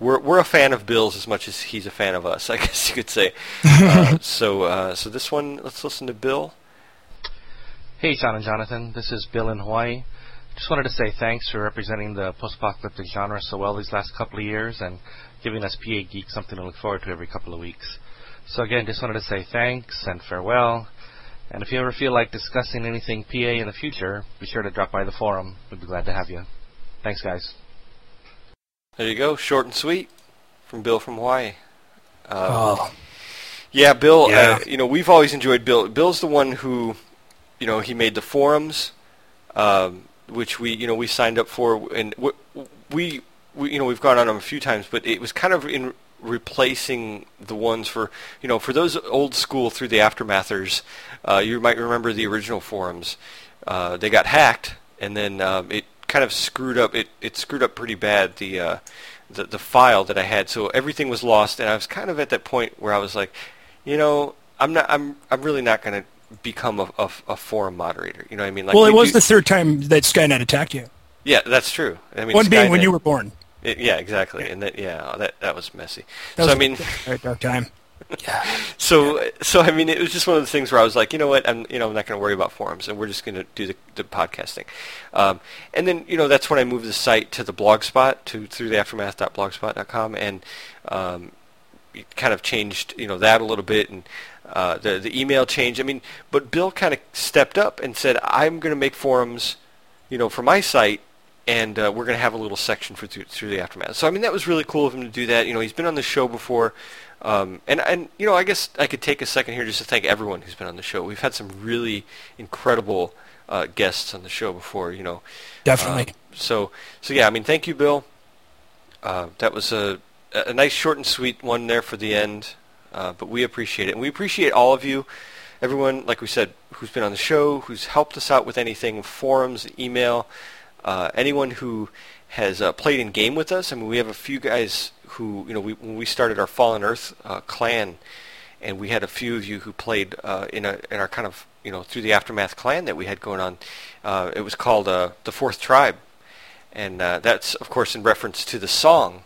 we're we're a fan of Bill's as much as he's a fan of us, I guess you could say. uh, so uh, so this one, let's listen to Bill. Hey, Sean and Jonathan. This is Bill in Hawaii. Just wanted to say thanks for representing the post-apocalyptic genre so well these last couple of years and giving us P A Geeks something to look forward to every couple of weeks. So again, just wanted to say thanks and farewell. And if you ever feel like discussing anything P A in the future, be sure to drop by the forum. We'd be glad to have you. Thanks, guys. There you go, short and sweet from Bill from Hawaii. Um, Oh. Yeah, Bill. Yeah. Uh, you know, we've always enjoyed Bill. Bill's the one who, you know, he made the forums, um, which we, you know, we signed up for, and we, we, we, you know, we've gone on them a few times, but it was kind of in replacing the ones for, you know, for those old school through the Aftermathers. Uh, you might remember the original forums. Uh, they got hacked, and then um, it kind of screwed up. It it screwed up pretty bad the uh, the the file that I had. So everything was lost, and I was kind of at that point where I was like, you know, I'm not. I'm I'm really not going to become a, a, a forum moderator. You know what I mean? Like Well, it we was do- the third time that Skynet attacked you. Yeah, that's true. I mean, One being when Skynet- you were born. It, yeah, exactly. And that, yeah, that that was messy. That so was I mean, a very dark time. so so I mean, it was just one of the things where I was like, you know what, I'm you know I'm not going to worry about forums, and we're just going to do the, the podcasting. Um, and then you know that's when I moved the site to the Blogspot to through the aftermath dot blogspot dot com, and um, it kind of changed you know that a little bit, and uh, the the email changed. I mean, but Bill kind of stepped up and said, I'm going to make forums, you know, for my site. And uh, we're going to have a little section for through, through the Aftermath. So I mean, that was really cool of him to do that. You know, he's been on the show before, um, and and you know, I guess I could take a second here just to thank everyone who's been on the show. We've had some really incredible uh, guests on the show before. You know, Definitely. Um, so so yeah, I mean, thank you, Bill. Uh, that was a a nice short and sweet one there for the end, uh, but we appreciate it, and we appreciate all of you, everyone. Like we said, who's been on the show, who's helped us out with anything, forums, email. Uh, anyone who has uh, played in game with us. I mean, we have a few guys who, you know, we, when we started our Fallen Earth uh, clan, and we had a few of you who played uh, in a in our kind of, you know, through the Aftermath clan that we had going on. Uh, it was called uh, the Fourth Tribe, and uh, that's of course in reference to the song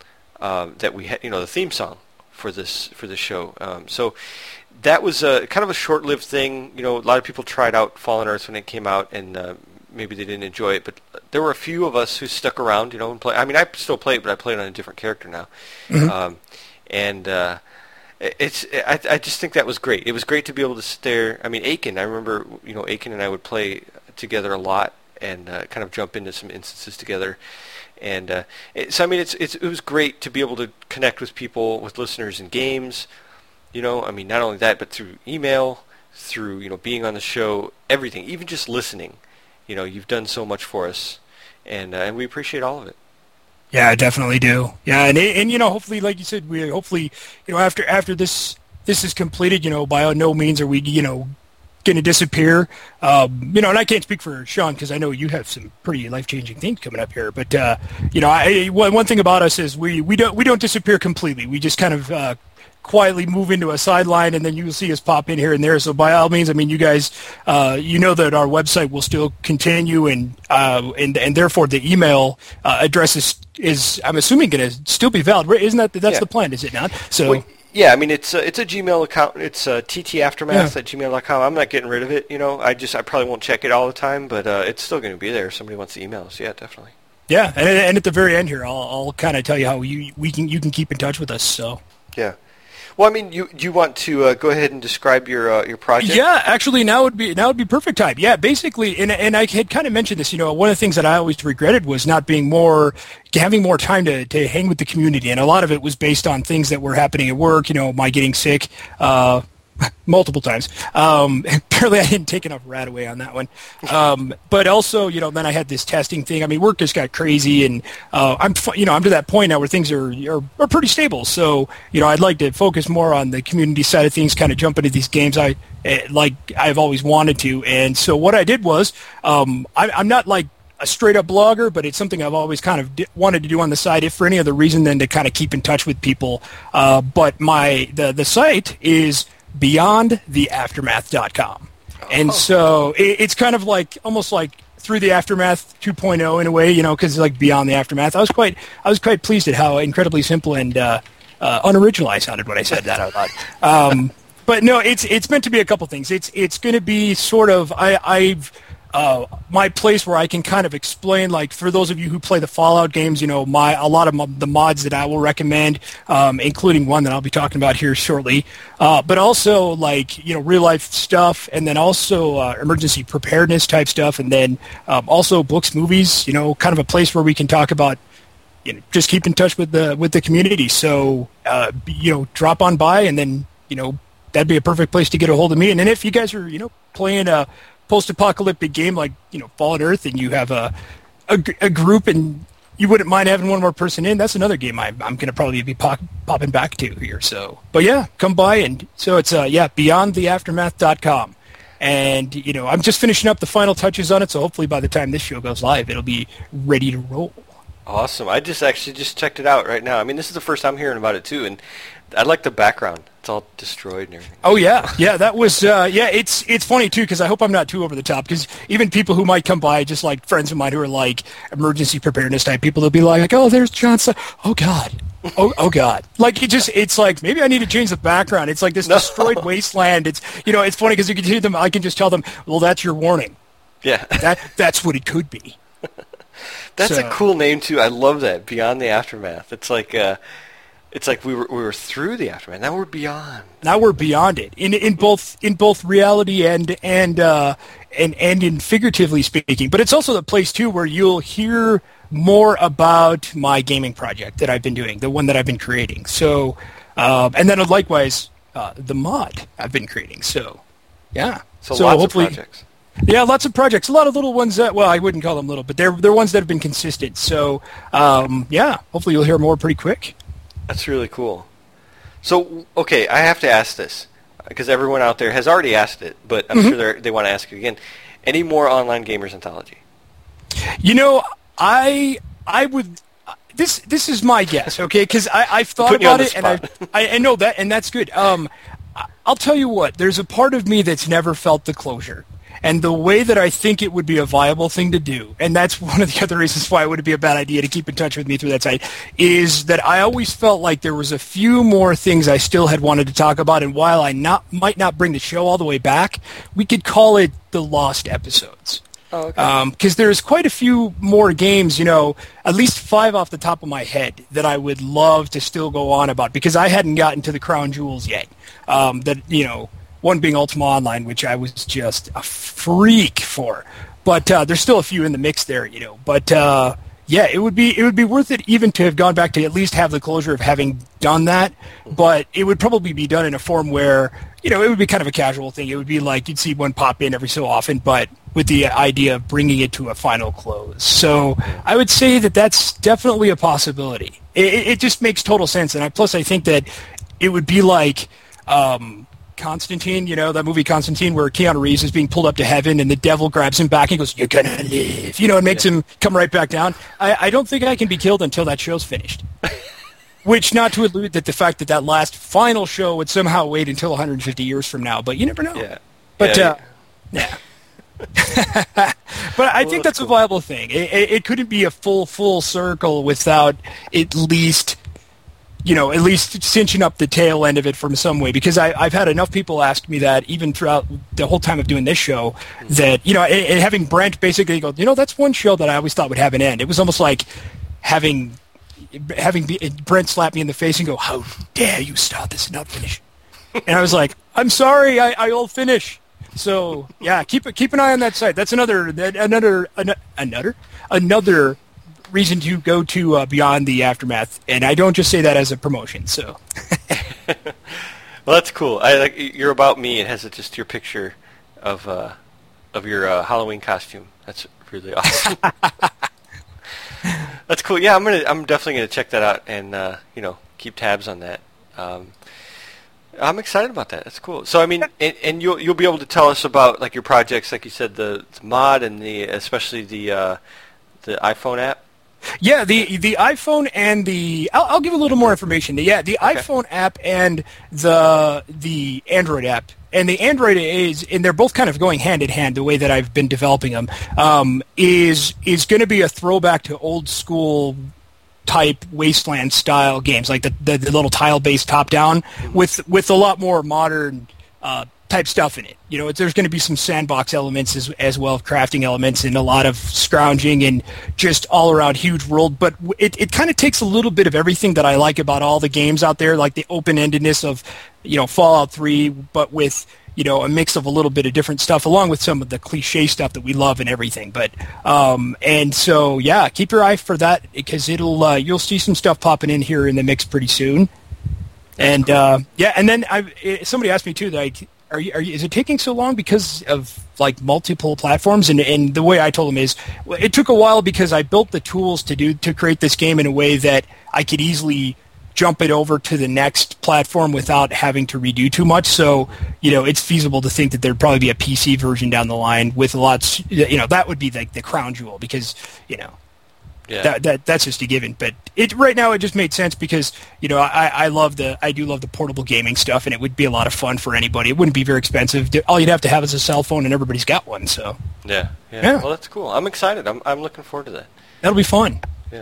uh, that we had, you know, the theme song for this for this show. Um, so that was a kind of a short-lived thing. You know, a lot of people tried out Fallen Earth when it came out, and uh, maybe they didn't enjoy it, but there were a few of us who stuck around, you know, and play. I mean, I still play it, but I play it on a different character now. Mhm. Um, and uh, it's, I, I just think that was great. It was great to be able to sit there. I mean, Aiken, I remember, you know, Aiken and I would play together a lot and uh, kind of jump into some instances together. And uh, it, so, I mean, it's, it's it was great to be able to connect with people, with listeners in games. You know, I mean, not only that, but through email, through, you know, being on the show, everything, even just listening. You know, you've done so much for us, and uh, and we appreciate all of it. Yeah, I definitely do. Yeah, and and you know, hopefully, like you said, we hopefully, you know, after after this this is completed, you know, by no means are we, you know, going to disappear. Um, you know, and I can't speak for Sean because I know you have some pretty life changing things coming up here. But uh, you know, I one one thing about us is we we don't we don't disappear completely. We just kind of uh, quietly move into a sideline, and then you'll see us pop in here and there. So by all means, I mean, you guys, uh, you know that our website will still continue, and uh, and and therefore the email uh, address is, is I'm assuming going to still be valid. Isn't that that's Yeah. the plan? Is it not? So. Well, yeah, I mean, it's a, it's a Gmail account. It's uh, ttaftermath Yeah. at gmail dot com. I'm not getting rid of it. You know, I just I probably won't check it all the time, but uh, it's still going to be there if somebody wants to email us. Yeah, definitely. Yeah, and, and at the very end here, I'll, I'll kind of tell you how you we can you can keep in touch with us. So. Yeah. Well, I mean, you you want to uh, go ahead and describe your uh, your project? Yeah, actually, now would be now would be perfect time. Yeah, basically, and and I had kind of mentioned this. You know, one of the things that I always regretted was not being more having more time to to hang with the community, and a lot of it was based on things that were happening at work. You know, my getting sick. Uh, multiple times. Um, apparently I didn't take enough rat away on that one. Um, but also, you know, then I had this testing thing. I mean, work just got crazy, and uh, I'm, you know, I'm to that point now where things are, are are pretty stable. So, you know, I'd like to focus more on the community side of things, kind of jump into these games I like I've always wanted to. And so what I did was, um, I, I'm not like a straight-up blogger, but it's something I've always kind of di- wanted to do on the side, if for any other reason than to kind of keep in touch with people. Uh, but my the the site is beyond the aftermath dot com. And so it, it's kind of like almost like through the Aftermath two point oh in a way, you know, because like Beyond the Aftermath, I was quite I was quite pleased at how incredibly simple and uh, uh, unoriginal I sounded when I said that out loud. Um, but no, it's it's meant to be a couple things. It's it's going to be sort of I I've. Uh, my place where I can kind of explain, like, for those of you who play the Fallout games, you know, my a lot of mo- the mods that I will recommend, um, including one that I'll be talking about here shortly, uh, but also, like, you know, real-life stuff, and then also uh, emergency preparedness type stuff, and then um, also books, movies, you know, kind of a place where we can talk about, you know, just keep in touch with the with the community. So, uh, you know, drop on by, and then, you know, that'd be a perfect place to get a hold of me. And then if you guys are, you know, playing a post-apocalyptic game like, you know, Fallen Earth, and you have a, a, a group and you wouldn't mind having one more person in, that's another game I, I'm going to probably be pop, popping back to here. So, but yeah, come by. And so it's, uh, yeah, beyond the aftermath dot com. And, you know, I'm just finishing up the final touches on it, so hopefully by the time this show goes live, it'll be ready to roll. Awesome. I just actually just checked it out right now. I mean, this is the first time hearing about it, too, and I like the background. It's all destroyed and everything. Oh, yeah. Yeah, that was, uh, yeah, it's it's funny, too, because I hope I'm not too over the top, because even people who might come by, just like friends of mine who are like emergency preparedness type people, they'll be like, oh, there's John. St- oh, God. Oh, oh, God. Like, it just, it's like, maybe I need to change the background. It's like this no. destroyed wasteland. It's, you know, it's funny because you can hear them, I can just tell them, well, that's your warning. Yeah. that That's what it could be. That's so. a cool name, too. I love that, Beyond the Aftermath. It's like, uh, it's like we were we were through the aftermath. Now we're beyond. Now we're beyond it in in both in both reality and and uh, and and in figuratively speaking. But it's also the place too where you'll hear more about my gaming project that I've been doing, the one that I've been creating. So, um, and then likewise uh, the mod I've been creating. So, yeah. So, so lots hopefully, of projects. Yeah, lots of projects. A lot of little ones that, well, I wouldn't call them little, but they're they're ones that have been consistent. So, um, yeah, hopefully you'll hear more pretty quick. That's really cool. So, okay, I have to ask this, because everyone out there has already asked it, but I'm mm-hmm. sure they want to ask it again. Any more Online Gamers Anthology? You know, I I would... This this is my guess, okay? Because I've thought about it, and I, I I know that, and that's good. Um, I'll tell you what, there's a part of me that's never felt the closure. And the way that I think it would be a viable thing to do, and that's one of the other reasons why it would be a bad idea to keep in touch with me through that site, is that I always felt like there was a few more things I still had wanted to talk about, and while I not might not bring the show all the way back, we could call it the lost episodes. Oh, okay. Because um, there's quite a few more games, you know, at least five off the top of my head that I would love to still go on about, because I hadn't gotten to the crown jewels yet. Um, that, you know... One being Ultima Online, which I was just a freak for, but uh, there's still a few in the mix there, you know. But uh, yeah, it would be it would be worth it even to have gone back to at least have the closure of having done that. But it would probably be done in a form where, you know, it would be kind of a casual thing. It would be like you'd see one pop in every so often, but with the idea of bringing it to a final close. So I would say that that's definitely a possibility. It, it just makes total sense, and I, plus I think that it would be like. Um, Constantine, you know, that movie Constantine where Keanu Reeves is being pulled up to heaven and the devil grabs him back and goes, you're gonna live, you know, and makes yeah. him come right back down. I, I don't think I can be killed until that show's finished. Which, not to allude that the fact that that last final show would somehow wait until one hundred fifty years from now, but you never know. Yeah. But, yeah. Uh, yeah. But I well, think that's, that's cool. a viable thing. It, it, it couldn't be a full, full circle without at least... you know, at least cinching up the tail end of it from some way, because I, I've had enough people ask me that even throughout the whole time of doing this show that, you know, and, and having Brent basically go, you know, that's one show that I always thought would have an end. It was almost like having having Brent slap me in the face and go, how dare you start this and not finish? And I was like, I'm sorry, I, I'll finish. So, yeah, keep keep an eye on that site. That's another, another, another, another reason to go to uh, Beyond the Aftermath, and I don't just say that as a promotion. So, well, that's cool. I like you're about me. It has a, just your picture of uh, of your uh, Halloween costume. That's really awesome. That's cool. Yeah, I'm gonna. I'm definitely gonna check that out and uh, you know keep tabs on that. Um, I'm excited about that. That's cool. So I mean, and, and you'll you'll be able to tell us about like your projects, like you said, the, the mod and the especially the uh, the iPhone app. Yeah, the the iPhone and the I'll, I'll give a little more information. Yeah, the okay. iPhone app and the the Android app and the Android is, and they're both kind of going hand in hand the way that I've been developing them, um, is is going to be a throwback to old school type Wasteland style games, like the, the, the little tile based top down with with a lot more modern uh, type stuff in it. You know, there's going to be some sandbox elements as, as well, crafting elements, and a lot of scrounging and just all around huge world. But it, it kind of takes a little bit of everything that I like about all the games out there, like the open-endedness of, you know, Fallout three, but with, you know, a mix of a little bit of different stuff, along with some of the cliche stuff that we love and everything. But um, and so yeah, keep your eye for that, because it'll uh, you'll see some stuff popping in here in the mix pretty soon. And cool. uh, yeah, and then I somebody asked me too that I. Are you, are you, is it taking so long because of like multiple platforms? And, and the way I told them is, it took a while because I built the tools to do to create this game in a way that I could easily jump it over to the next platform without having to redo too much. So, you know, it's feasible to think that there'd probably be a P C version down the line with lots. You know, that would be like the crown jewel, because, you know. Yeah. That, that that's just a given, but it right now it just made sense because, you know, I, I love the I do love the portable gaming stuff, and it would be a lot of fun for anybody. It wouldn't be very expensive. All you'd have to have is a cell phone, and everybody's got one. So yeah, yeah. yeah. Well, that's cool. I'm excited. I'm I'm looking forward to that. That'll be fun. Yeah.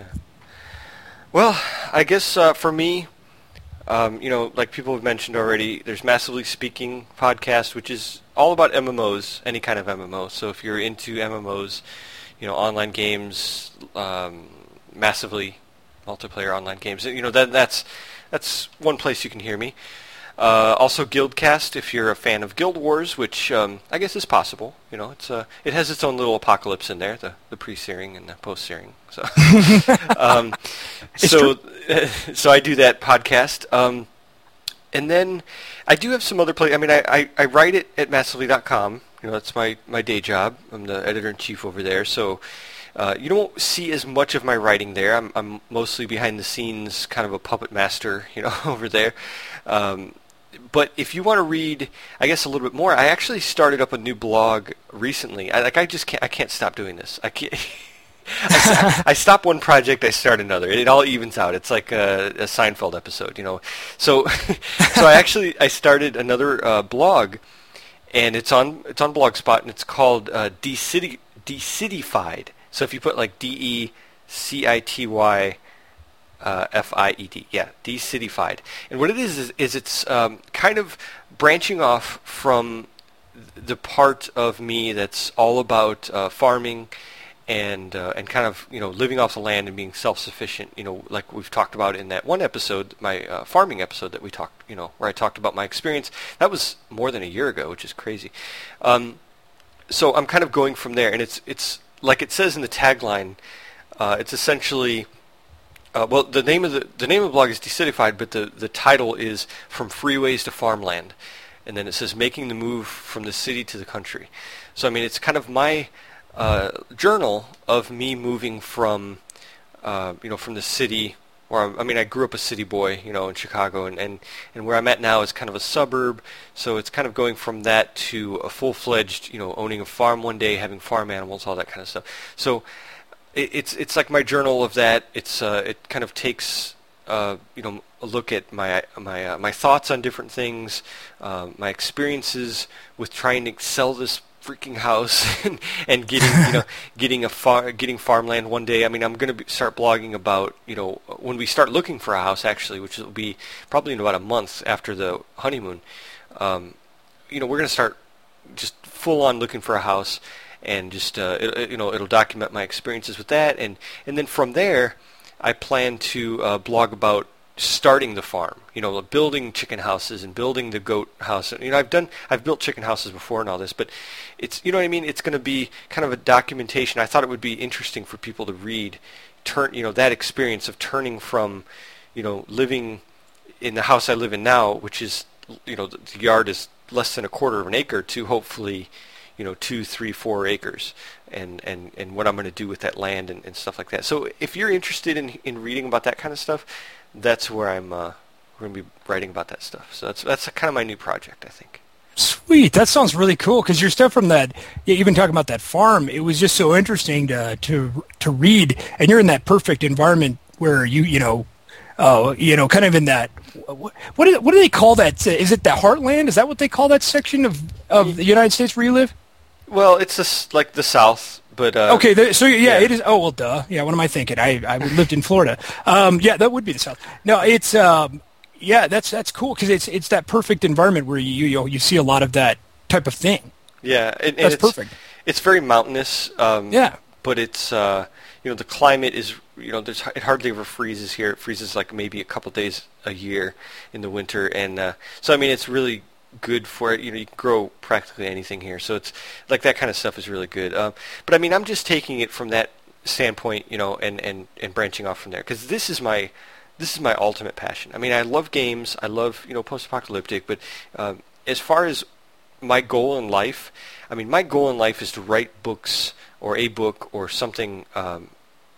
Well, I guess uh, for me, um, you know, like people have mentioned already, there's Massively Speaking podcast, which is all about M M Os, any kind of M M O. So if you're into M M Os, you know, online games, um, massively multiplayer online games. You know, that that's that's one place you can hear me. Uh, also, Guildcast, if you're a fan of Guild Wars, which um, I guess is possible. You know, it's uh, it has its own little apocalypse in there, the the pre-searing and the post-searing. So, um, so so I do that podcast. Um, and then I do have some other play. I mean, I, I, I write it at massively dot com. You know, that's my, my day job. I'm the editor-in-chief over there, so uh, you don't see as much of my writing there. I'm I'm mostly behind the scenes, kind of a puppet master, you know, over there. Um, but if you want to read, I guess, a little bit more, I actually started up a new blog recently. I, like I just can't I can't stop doing this. I can't. I, I stop one project, I start another. It all evens out. It's like a, a Seinfeld episode, you know. So, so I actually I started another uh, blog. And it's on it's on Blogspot, and it's called uh, Decity, Decityfied. So if you put like D E C I T Y uh, F I E D, yeah, Decityfied. And what it is is, is it's um, kind of branching off from the part of me that's all about uh, farming and uh, and kind of, you know, living off the land and being self-sufficient. You know, like we've talked about in that one episode, my uh, farming episode that we talked, you know, where I talked about my experience. That was more than a year ago, which is crazy. Um, so I'm kind of going from there, and it's it's like it says in the tagline. Uh, it's essentially, uh, well, the name of the the name of the blog is Decityfied, but the the title is From Freeways to Farmland, and then it says Making the Move from the City to the Country. So I mean, it's kind of my Uh, journal of me moving from, uh, you know, from the city, where I'm, I mean, I grew up a city boy, you know, in Chicago, and, and, and where I'm at now is kind of a suburb, so it's kind of going from that to a full-fledged, you know, owning a farm one day, having farm animals, all that kind of stuff. So it, it's it's like my journal of that. It's uh, it kind of takes, uh, you know, a look at my my uh, my thoughts on different things, uh, my experiences with trying to sell this freaking house and, and getting you know getting a far getting farmland one day. I mean, I'm going to start blogging about, you know, when we start looking for a house, actually, which will be probably in about a month after the honeymoon. Um, you know, we're going to start just full on looking for a house, and just uh, it, you know, it'll document my experiences with that, and and then from there, I plan to uh, blog about starting the farm, you know, building chicken houses and building the goat house. You know, I've done, I've built chicken houses before and all this, but it's, you know what I mean? It's going to be kind of a documentation. I thought it would be interesting for people to read, turn, you know, that experience of turning from, you know, living in the house I live in now, which is, you know, the, the yard is less than a quarter of an acre, to hopefully, you know, two, three, four acres, and, and, and what I'm going to do with that land and, and stuff like that. So if you're interested in, in reading about that kind of stuff, that's where I'm uh, going to be writing about that stuff. So that's that's kind of my new project, I think. Sweet, that sounds really cool. Because your stuff from that, yeah, even talking about that farm, it was just so interesting to to to read. And you're in that perfect environment where you you know, Oh, you know, kind of in that. What what do, what do they call that? Is it the Heartland? Is that what they call that section of, of the United States where you live? Well, it's just like the South, but uh, okay. The, so yeah, yeah, it is. Oh well, duh. Yeah, what am I thinking? I I lived in Florida. Um, yeah, that would be the South. No, it's um, yeah, that's that's cool because it's it's that perfect environment where you you know, you see a lot of that type of thing. Yeah, and, and that's it's, perfect. It's very mountainous. Um, yeah, but it's uh, you know, the climate is, you know, there's, it hardly ever freezes here. It freezes like maybe a couple days a year in the winter, and uh, so I mean it's really good for it. You know, you can grow practically anything here, so it's like that kind of stuff is really good. Um, but I mean, I'm just taking it from that standpoint, you know, and, and, and branching off from there, because this is my this is my ultimate passion. I mean, I love games, I love, you know, post-apocalyptic, but um, as far as my goal in life, I mean, my goal in life is to write books or a book or something um,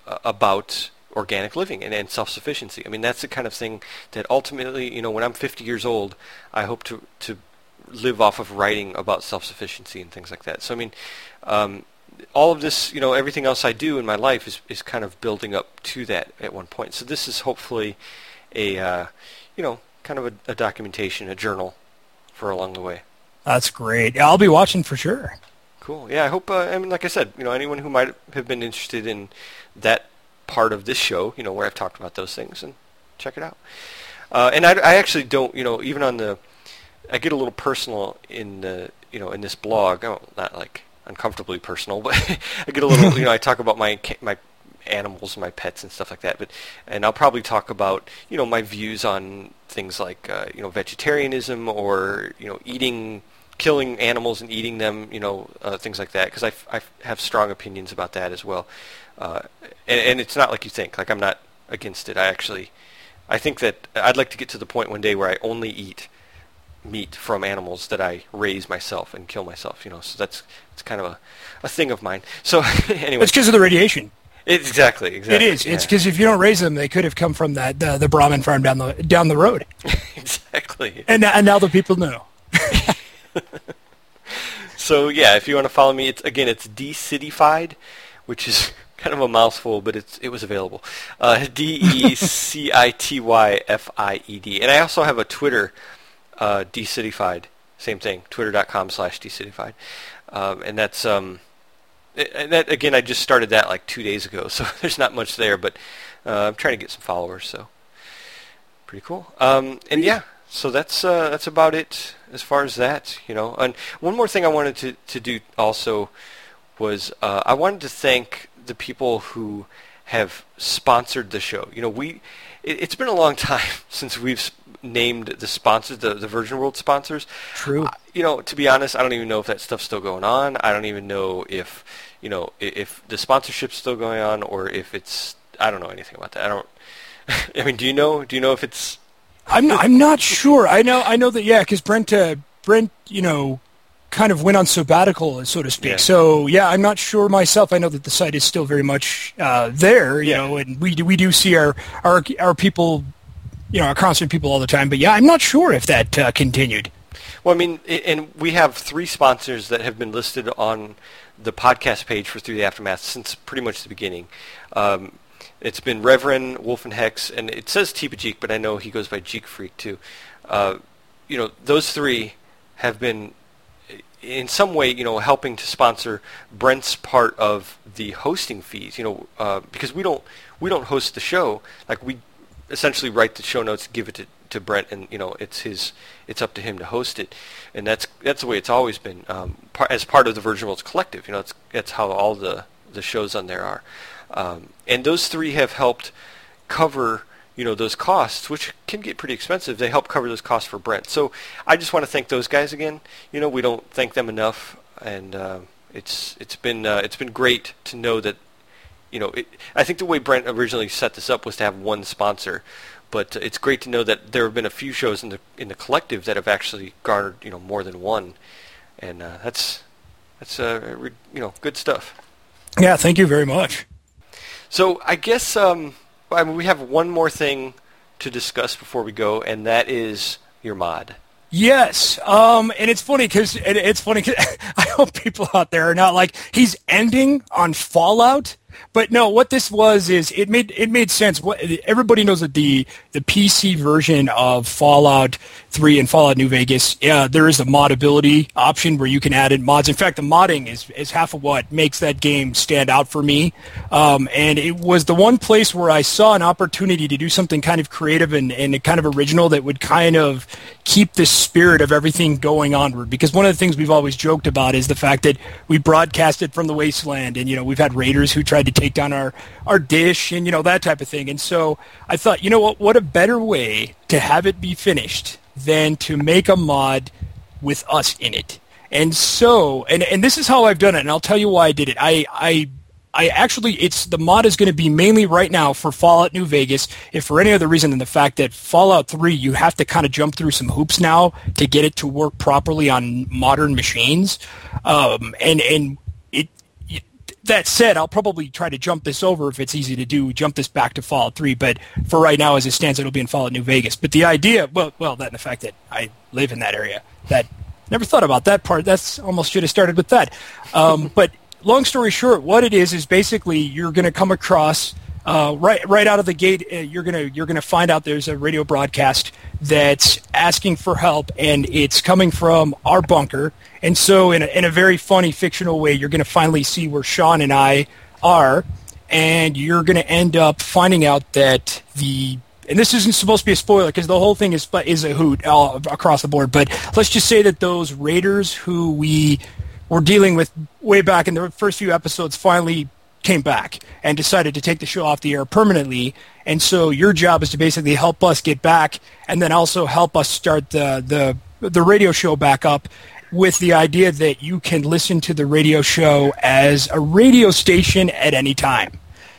about organic living and, and self-sufficiency. I mean, that's the kind of thing that ultimately, you know, when I'm fifty years old, I hope to to live off of writing about self-sufficiency and things like that. So, I mean, um, all of this, you know, everything else I do in my life is, is kind of building up to that at one point. So this is hopefully a, uh, you know, kind of a, a documentation, a journal for along the way. That's great. Yeah, I'll be watching for sure. Cool. Yeah, I hope, uh, I mean, like I said, you know, anyone who might have been interested in that part of this show, you know, where I've talked about those things, and check it out. Uh, and I, I actually don't, you know, even on the, I get a little personal in the, you know, in this blog. Oh, not like uncomfortably personal, but I get a little, you know, I talk about my my animals, my pets, and stuff like that. But and I'll probably talk about, you know, my views on things like, uh, you know, vegetarianism or, you know, eating, killing animals and eating them, you know, uh, things like that. Because I, I have strong opinions about that as well. Uh, and, and it's not like you think. Like, I'm not against it. I actually, I think that I'd like to get to the point one day where I only eat meat from animals that I raise myself and kill myself, you know. So that's it's kind of a, a thing of mine. So anyway, it's because of the radiation. It's exactly, exactly. It is. Yeah. It's because if you don't raise them, they could have come from that uh, the Brahmin farm down the down the road. Exactly. And and now the people know. So yeah, if you want to follow me, it's again it's Decityfied, which is kind of a mouthful, but it's it was available. Uh, D E C I T Y F I E D, and I also have a Twitter. Uh, Decityfied, same thing, twitter.com slash Decityfied. Um, and that's, um, and that, again, I just started that like two days ago, so there's not much there, but uh, I'm trying to get some followers, so pretty cool. Um, and yeah, so that's uh, that's about it as far as that, you know. And one more thing I wanted to, to do also was uh, I wanted to thank the people who have sponsored the show. You know, we it, it's been a long time since we've named the sponsors, the, the Virgin World sponsors. True. Uh, you know, to be honest, I don't even know if that stuff's still going on. I don't even know if, you know, if, if the sponsorship's still going on or if it's, I don't know anything about that. I don't, I mean, do you know, do you know if it's? I'm not, I'm not sure. I know, I know that, yeah, because Brent, uh, Brent, you know, kind of went on sabbatical, so to speak. Yeah. So, yeah, I'm not sure myself. I know that the site is still very much uh, there, you yeah. know, and we do, we do see our, our, our people, you know, our constant people all the time. But yeah, I'm not sure if that uh, continued. Well, I mean, and we have three sponsors that have been listed on the podcast page for Through the Aftermath since pretty much the beginning. Um, it's been Reverend, Wolf and Hex, and it says Teepajeek, but I know he goes by Jeek Freak too. Uh, you know, those three have been in some way, you know, helping to sponsor Brent's part of the hosting fees. You know, uh, because we don't we don't host the show. Like, we essentially write the show notes, give it to, to Brent, and you know it's his, it's up to him to host it, and that's that's the way it's always been. Um, par- as part of the Virgin Worlds Collective, you know, it's that's how all the, the shows on there are, um, and those three have helped cover, you know, those costs, which can get pretty expensive. They help cover those costs for Brent. So I just want to thank those guys again. You know, we don't thank them enough, and uh, it's it's been uh, it's been great to know that. You know, it, I think the way Brent originally set this up was to have one sponsor, but uh, it's great to know that there have been a few shows in the in the collective that have actually garnered, you know, more than one, and uh, that's that's uh, re- you know, good stuff. Yeah, thank you very much. So I guess um, I mean, we have one more thing to discuss before we go, and that is your mod. Yes, um, and it's funny because it, it's funny. Cause I hope people out there are not like, he's ending on Fallout. but no, what this was is it made it made sense. What everybody knows that the the P C version of Fallout three and Fallout New Vegas, yeah, there is a modability option where you can add in mods. In fact, the modding is is half of what makes that game stand out for me. Um, and it was the one place where I saw an opportunity to do something kind of creative and, and kind of original that would kind of keep the spirit of everything going onward. Because one of the things we've always joked about is the fact that we broadcasted from the wasteland, and you know we've had raiders who tried to take down our, our dish and you know that type of thing. And so I thought, you know what, what a better way to have it be finished than to make a mod with us in it. And so, and and this is how I've done it, and I'll tell you why I did it. I I I actually, it's the mod is going to be mainly right now for Fallout New Vegas, if for any other reason than the fact that Fallout three, you have to kind of jump through some hoops now to get it to work properly on modern machines. Um, and and it, it that said, I'll probably try to jump this over if it's easy to do, jump this back to Fallout three. But for right now, as it stands, it'll be in Fallout New Vegas. But the idea, well, well, that and the fact that I live in that area, that never thought about that part. That's almost should have started with that. Um, but long story short, what it is is basically you're going to come across uh, right right out of the gate. Uh, you're gonna you're gonna find out there's a radio broadcast that's asking for help, and it's coming from our bunker. And so, in a, in a very funny fictional way, you're going to finally see where Sean and I are, and you're going to end up finding out that the and this isn't supposed to be a spoiler because the whole thing is is a hoot all across the board. But let's just say that those raiders who we were dealing with way back in the first few episodes finally came back and decided to take the show off the air permanently. And so your job is to basically help us get back and then also help us start the the, the radio show back up, with the idea that you can listen to the radio show as a radio station at any time.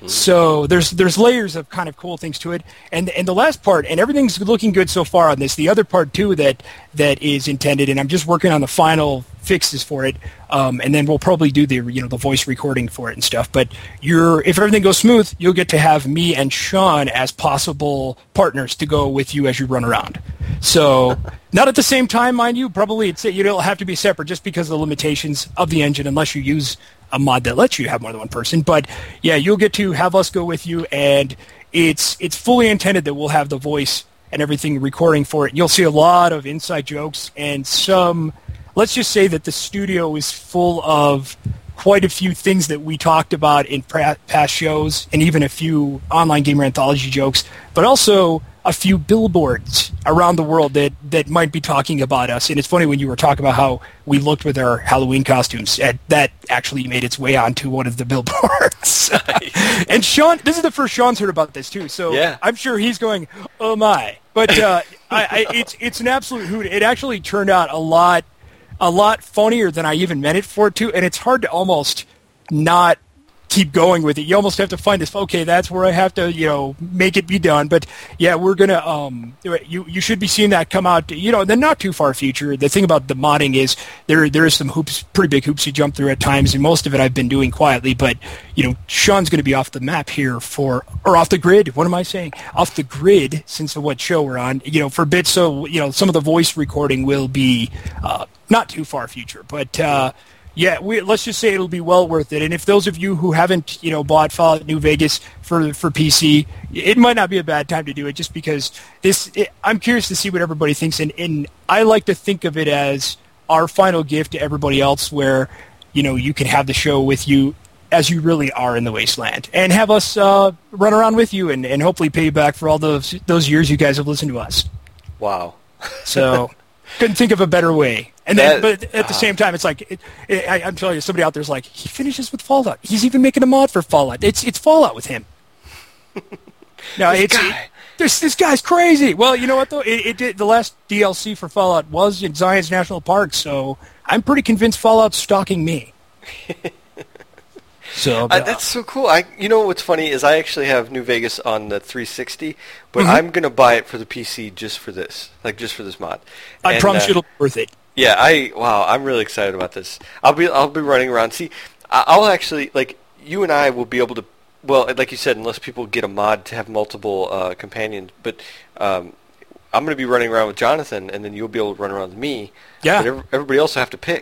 So there's there's layers of kind of cool things to it, and and the last part, and everything's looking good so far on this. The other part too that that is intended, and I'm just working on the final fixes for it, um, and then we'll probably do the you know the voice recording for it and stuff. But you're if everything goes smooth, you'll get to have me and Sean as possible partners to go with you as you run around. So not at the same time, mind you. Probably it's you'll have to be separate just because of the limitations of the engine, unless you use a mod that lets you have more than one person. But yeah, you'll get to have us go with you, and it's it's fully intended that we'll have the voice and everything recording for it. You'll see a lot of inside jokes and some, let's just say that the studio is full of quite a few things that we talked about in past shows, and even a few online gamer anthology jokes, but also a few billboards around the world that, that might be talking about us. And it's funny when you were talking about how we looked with our Halloween costumes, and that actually made its way onto one of the billboards. And Sean, this is the first Sean's heard about this too, so yeah. I'm sure he's going, oh my. But uh, I, I, it's it's an absolute hoot. It actually turned out a lot a lot funnier than I even meant it for it to, and it's hard to almost not keep going with it. You almost have to find this, okay, that's where I have to, you know, make it be done. But yeah, we're going to, um, you you should be seeing that come out, you know, in the not too far future. The thing about the modding is there there is some hoops, pretty big hoops you jump through at times, and most of it I've been doing quietly. But, you know, Sean's going to be off the map here for, or off the grid, what am I saying? Off the grid, since of what show we're on, you know, for a bit. So, you know, some of the voice recording will be uh, not too far future. But, uh, yeah, we, let's just say it'll be well worth it. And if those of you who haven't, you know, bought Fallout New Vegas for for P C, it might not be a bad time to do it, just because this. It, I'm curious to see what everybody thinks, and, and I like to think of it as our final gift to everybody else, where, you know, you can have the show with you as you really are in the wasteland, and have us uh, run around with you, and, and hopefully pay you back for all those those years you guys have listened to us. Wow. So couldn't think of a better way. And then, That, but at the same time, it's like it, it, I, I'm telling you, somebody out there's like, he finishes with Fallout. He's even making a mod for Fallout. It's it's Fallout with him. No, This it's guy. it, this this guy's crazy. Well, you know what though? It, it did the last D L C for Fallout was in Zion's National Park, so I'm pretty convinced Fallout's stalking me. So Uh, that's so cool. I, you know what's funny is I actually have New Vegas on the three sixty, but Mhm. I'm gonna buy it for the P C just for this, like just for this mod. I And, promise uh, you it'll be worth it. Yeah, I wow, I'm really excited about this. I'll be I'll be running around. See, I- I'll actually like you and I will be able to. Well, like you said, unless people get a mod to have multiple uh, companions, but um, I'm going to be running around with Jonathan, and then you'll be able to run around with me. Yeah. But every, everybody else will have to pick.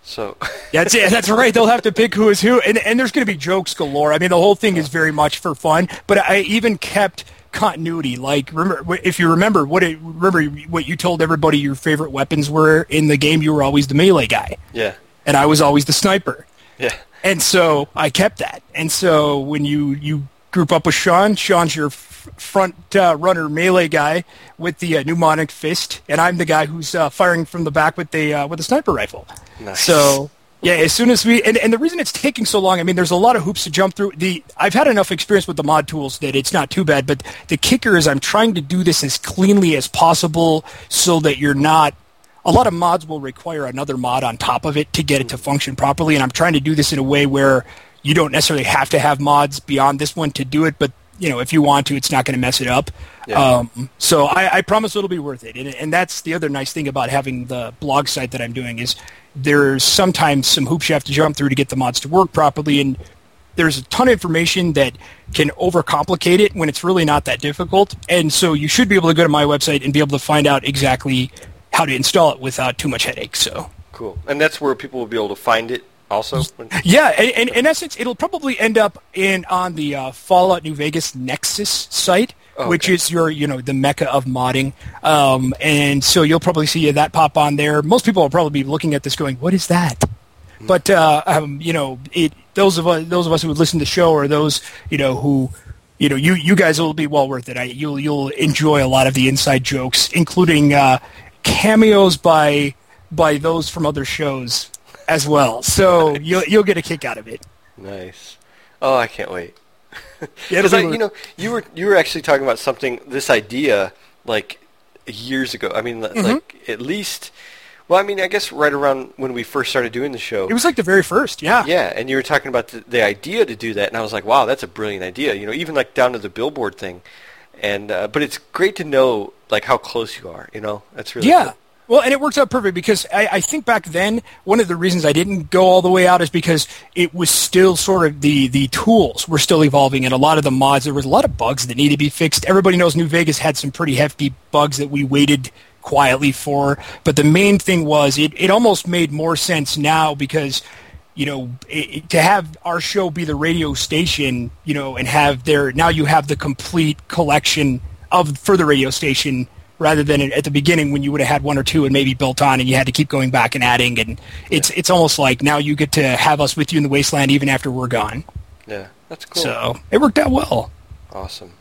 So that's it. That's right. They'll have to pick who is who, and and there's going to be jokes galore. I mean, the whole thing is very much for fun. But I even kept continuity. Like, remember, if you remember what it, remember what you told everybody your favorite weapons were in the game. You were always the melee guy. Yeah. And I was always the sniper. Yeah. And so I kept that. And so when you you group up with Sean, Sean's your f- front uh, runner melee guy with the uh, pneumonic fist, and I'm the guy who's uh, firing from the back with the uh, with the sniper rifle. Nice. So yeah, as soon as we and, and the reason it's taking so long, I mean, there's a lot of hoops to jump through. The I've had enough experience with the mod tools that it's not too bad. But the kicker is I'm trying to do this as cleanly as possible so that you're not. A lot of mods will require another mod on top of it to get it to function properly, and I'm trying to do this in a way where you don't necessarily have to have mods beyond this one to do it, but you know, if you want to, it's not going to mess it up. Yeah. Um, so I, I promise it'll be worth it, and, and that's the other nice thing about having the blog site that I'm doing is there's sometimes some hoops you have to jump through to get the mods to work properly, and there's a ton of information that can overcomplicate it when it's really not that difficult, and so you should be able to go to my website and be able to find out exactly how to install it without too much headache. So cool. And that's where people will be able to find it also? Yeah, and, and in essence, it'll probably end up in on the uh, Fallout New Vegas Nexus site, oh, which okay. is your, you know, the mecca of modding. Um, and so you'll probably see that pop on there. Most people will probably be looking at this going, what is that? Mm-hmm. But, uh, um, you know, it, those of us, those of us who would listen to the show or those, you know, who... You know, you, you guys will be well worth it. I, you'll you'll enjoy a lot of the inside jokes, including uh, cameos by by those from other shows as well. So nice. you'll you'll get a kick out of it. Nice. Oh, I can't wait. Yeah, because you know, you were you were actually talking about something, this idea, like years ago. I mean, mm-hmm. like at least. Well, I mean, I guess right around when we first started doing the show. It was like the very first, yeah. Yeah, and you were talking about the, the idea to do that, and I was like, wow, that's a brilliant idea. You know, even like down to the billboard thing. And uh, but it's great to know like how close you are. You know, that's really yeah. Cool. Well, and it works out perfect because I, I think back then one of the reasons I didn't go all the way out is because it was still sort of the the tools were still evolving, and a lot of the mods there was a lot of bugs that needed to be fixed. Everybody knows New Vegas had some pretty hefty bugs that we waited quietly for, but the main thing was it, it almost made more sense now because, you know, it, to have our show be the radio station, you know, and have their, now you have the complete collection of for the radio station rather than at the beginning when you would have had one or two and maybe built on and you had to keep going back and adding, and it's yeah. it's almost like now you get to have us with you in the wasteland even after we're gone. Yeah, that's cool. So it worked out well. Awesome.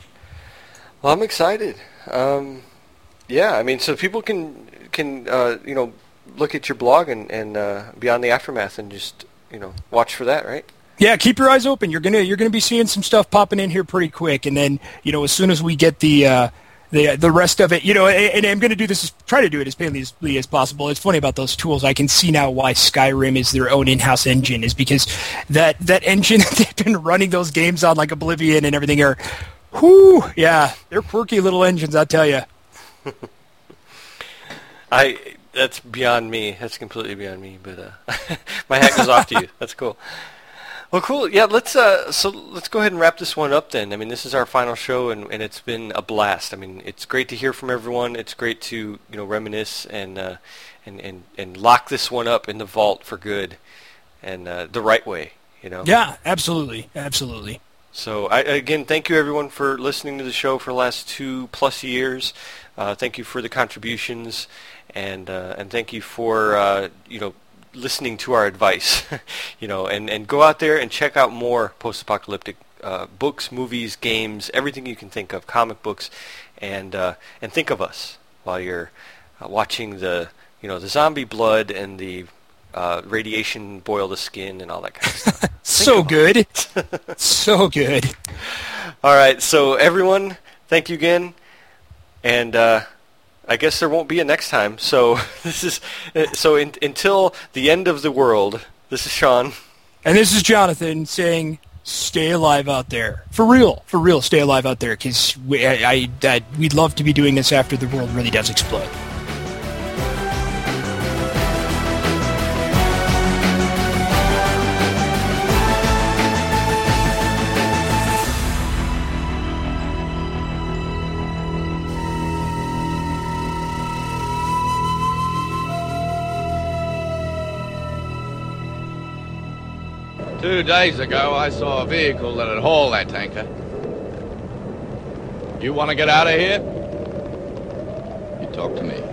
Well, I'm excited. Um, Yeah, I mean, so people can can uh, you know look at your blog and and uh, Beyond the Aftermath and just you know watch for that, right? Yeah, keep your eyes open. You're gonna you're gonna be seeing some stuff popping in here pretty quick, and then you know as soon as we get the uh, the the rest of it, you know, and, and I'm gonna do this try to do it as painlessly as possible. It's funny about those tools. I can see now why Skyrim is their own in-house engine, is because that that engine that they've been running those games on, like Oblivion and everything, are, whoo, yeah, they're quirky little engines, I tell you. I that's beyond me. That's completely beyond me. But uh, my hat goes off to you. That's cool. Well, cool. Yeah, let's uh, so let's go ahead and wrap this one up then. I mean, this is our final show, and, and it's been a blast. I mean, it's great to hear from everyone. It's great to you know reminisce and uh, and, and and lock this one up in the vault for good, and uh, the right way. You know. Yeah, absolutely, absolutely. So, I, again, thank you everyone for listening to the show for the last two plus years. Uh, thank you for the contributions, and uh, and thank you for uh, you know listening to our advice. you know, and, and go out there and check out more post-apocalyptic uh, books, movies, games, everything you can think of, comic books, and uh, and think of us while you're uh, watching the you know the zombie blood and the uh, radiation boil the skin and all that kind of stuff. So good. So good. All right, so everyone, thank you again. And uh, I guess there won't be a next time. So this is so in, until the end of the world. This is Sean, and this is Jonathan saying, "Stay alive out there, for real, for real. Stay alive out there, because we, I, I, I, we'd love to be doing this after the world really does explode." Two days ago, I saw a vehicle that had hauled that tanker. You want to get out of here? You talk to me.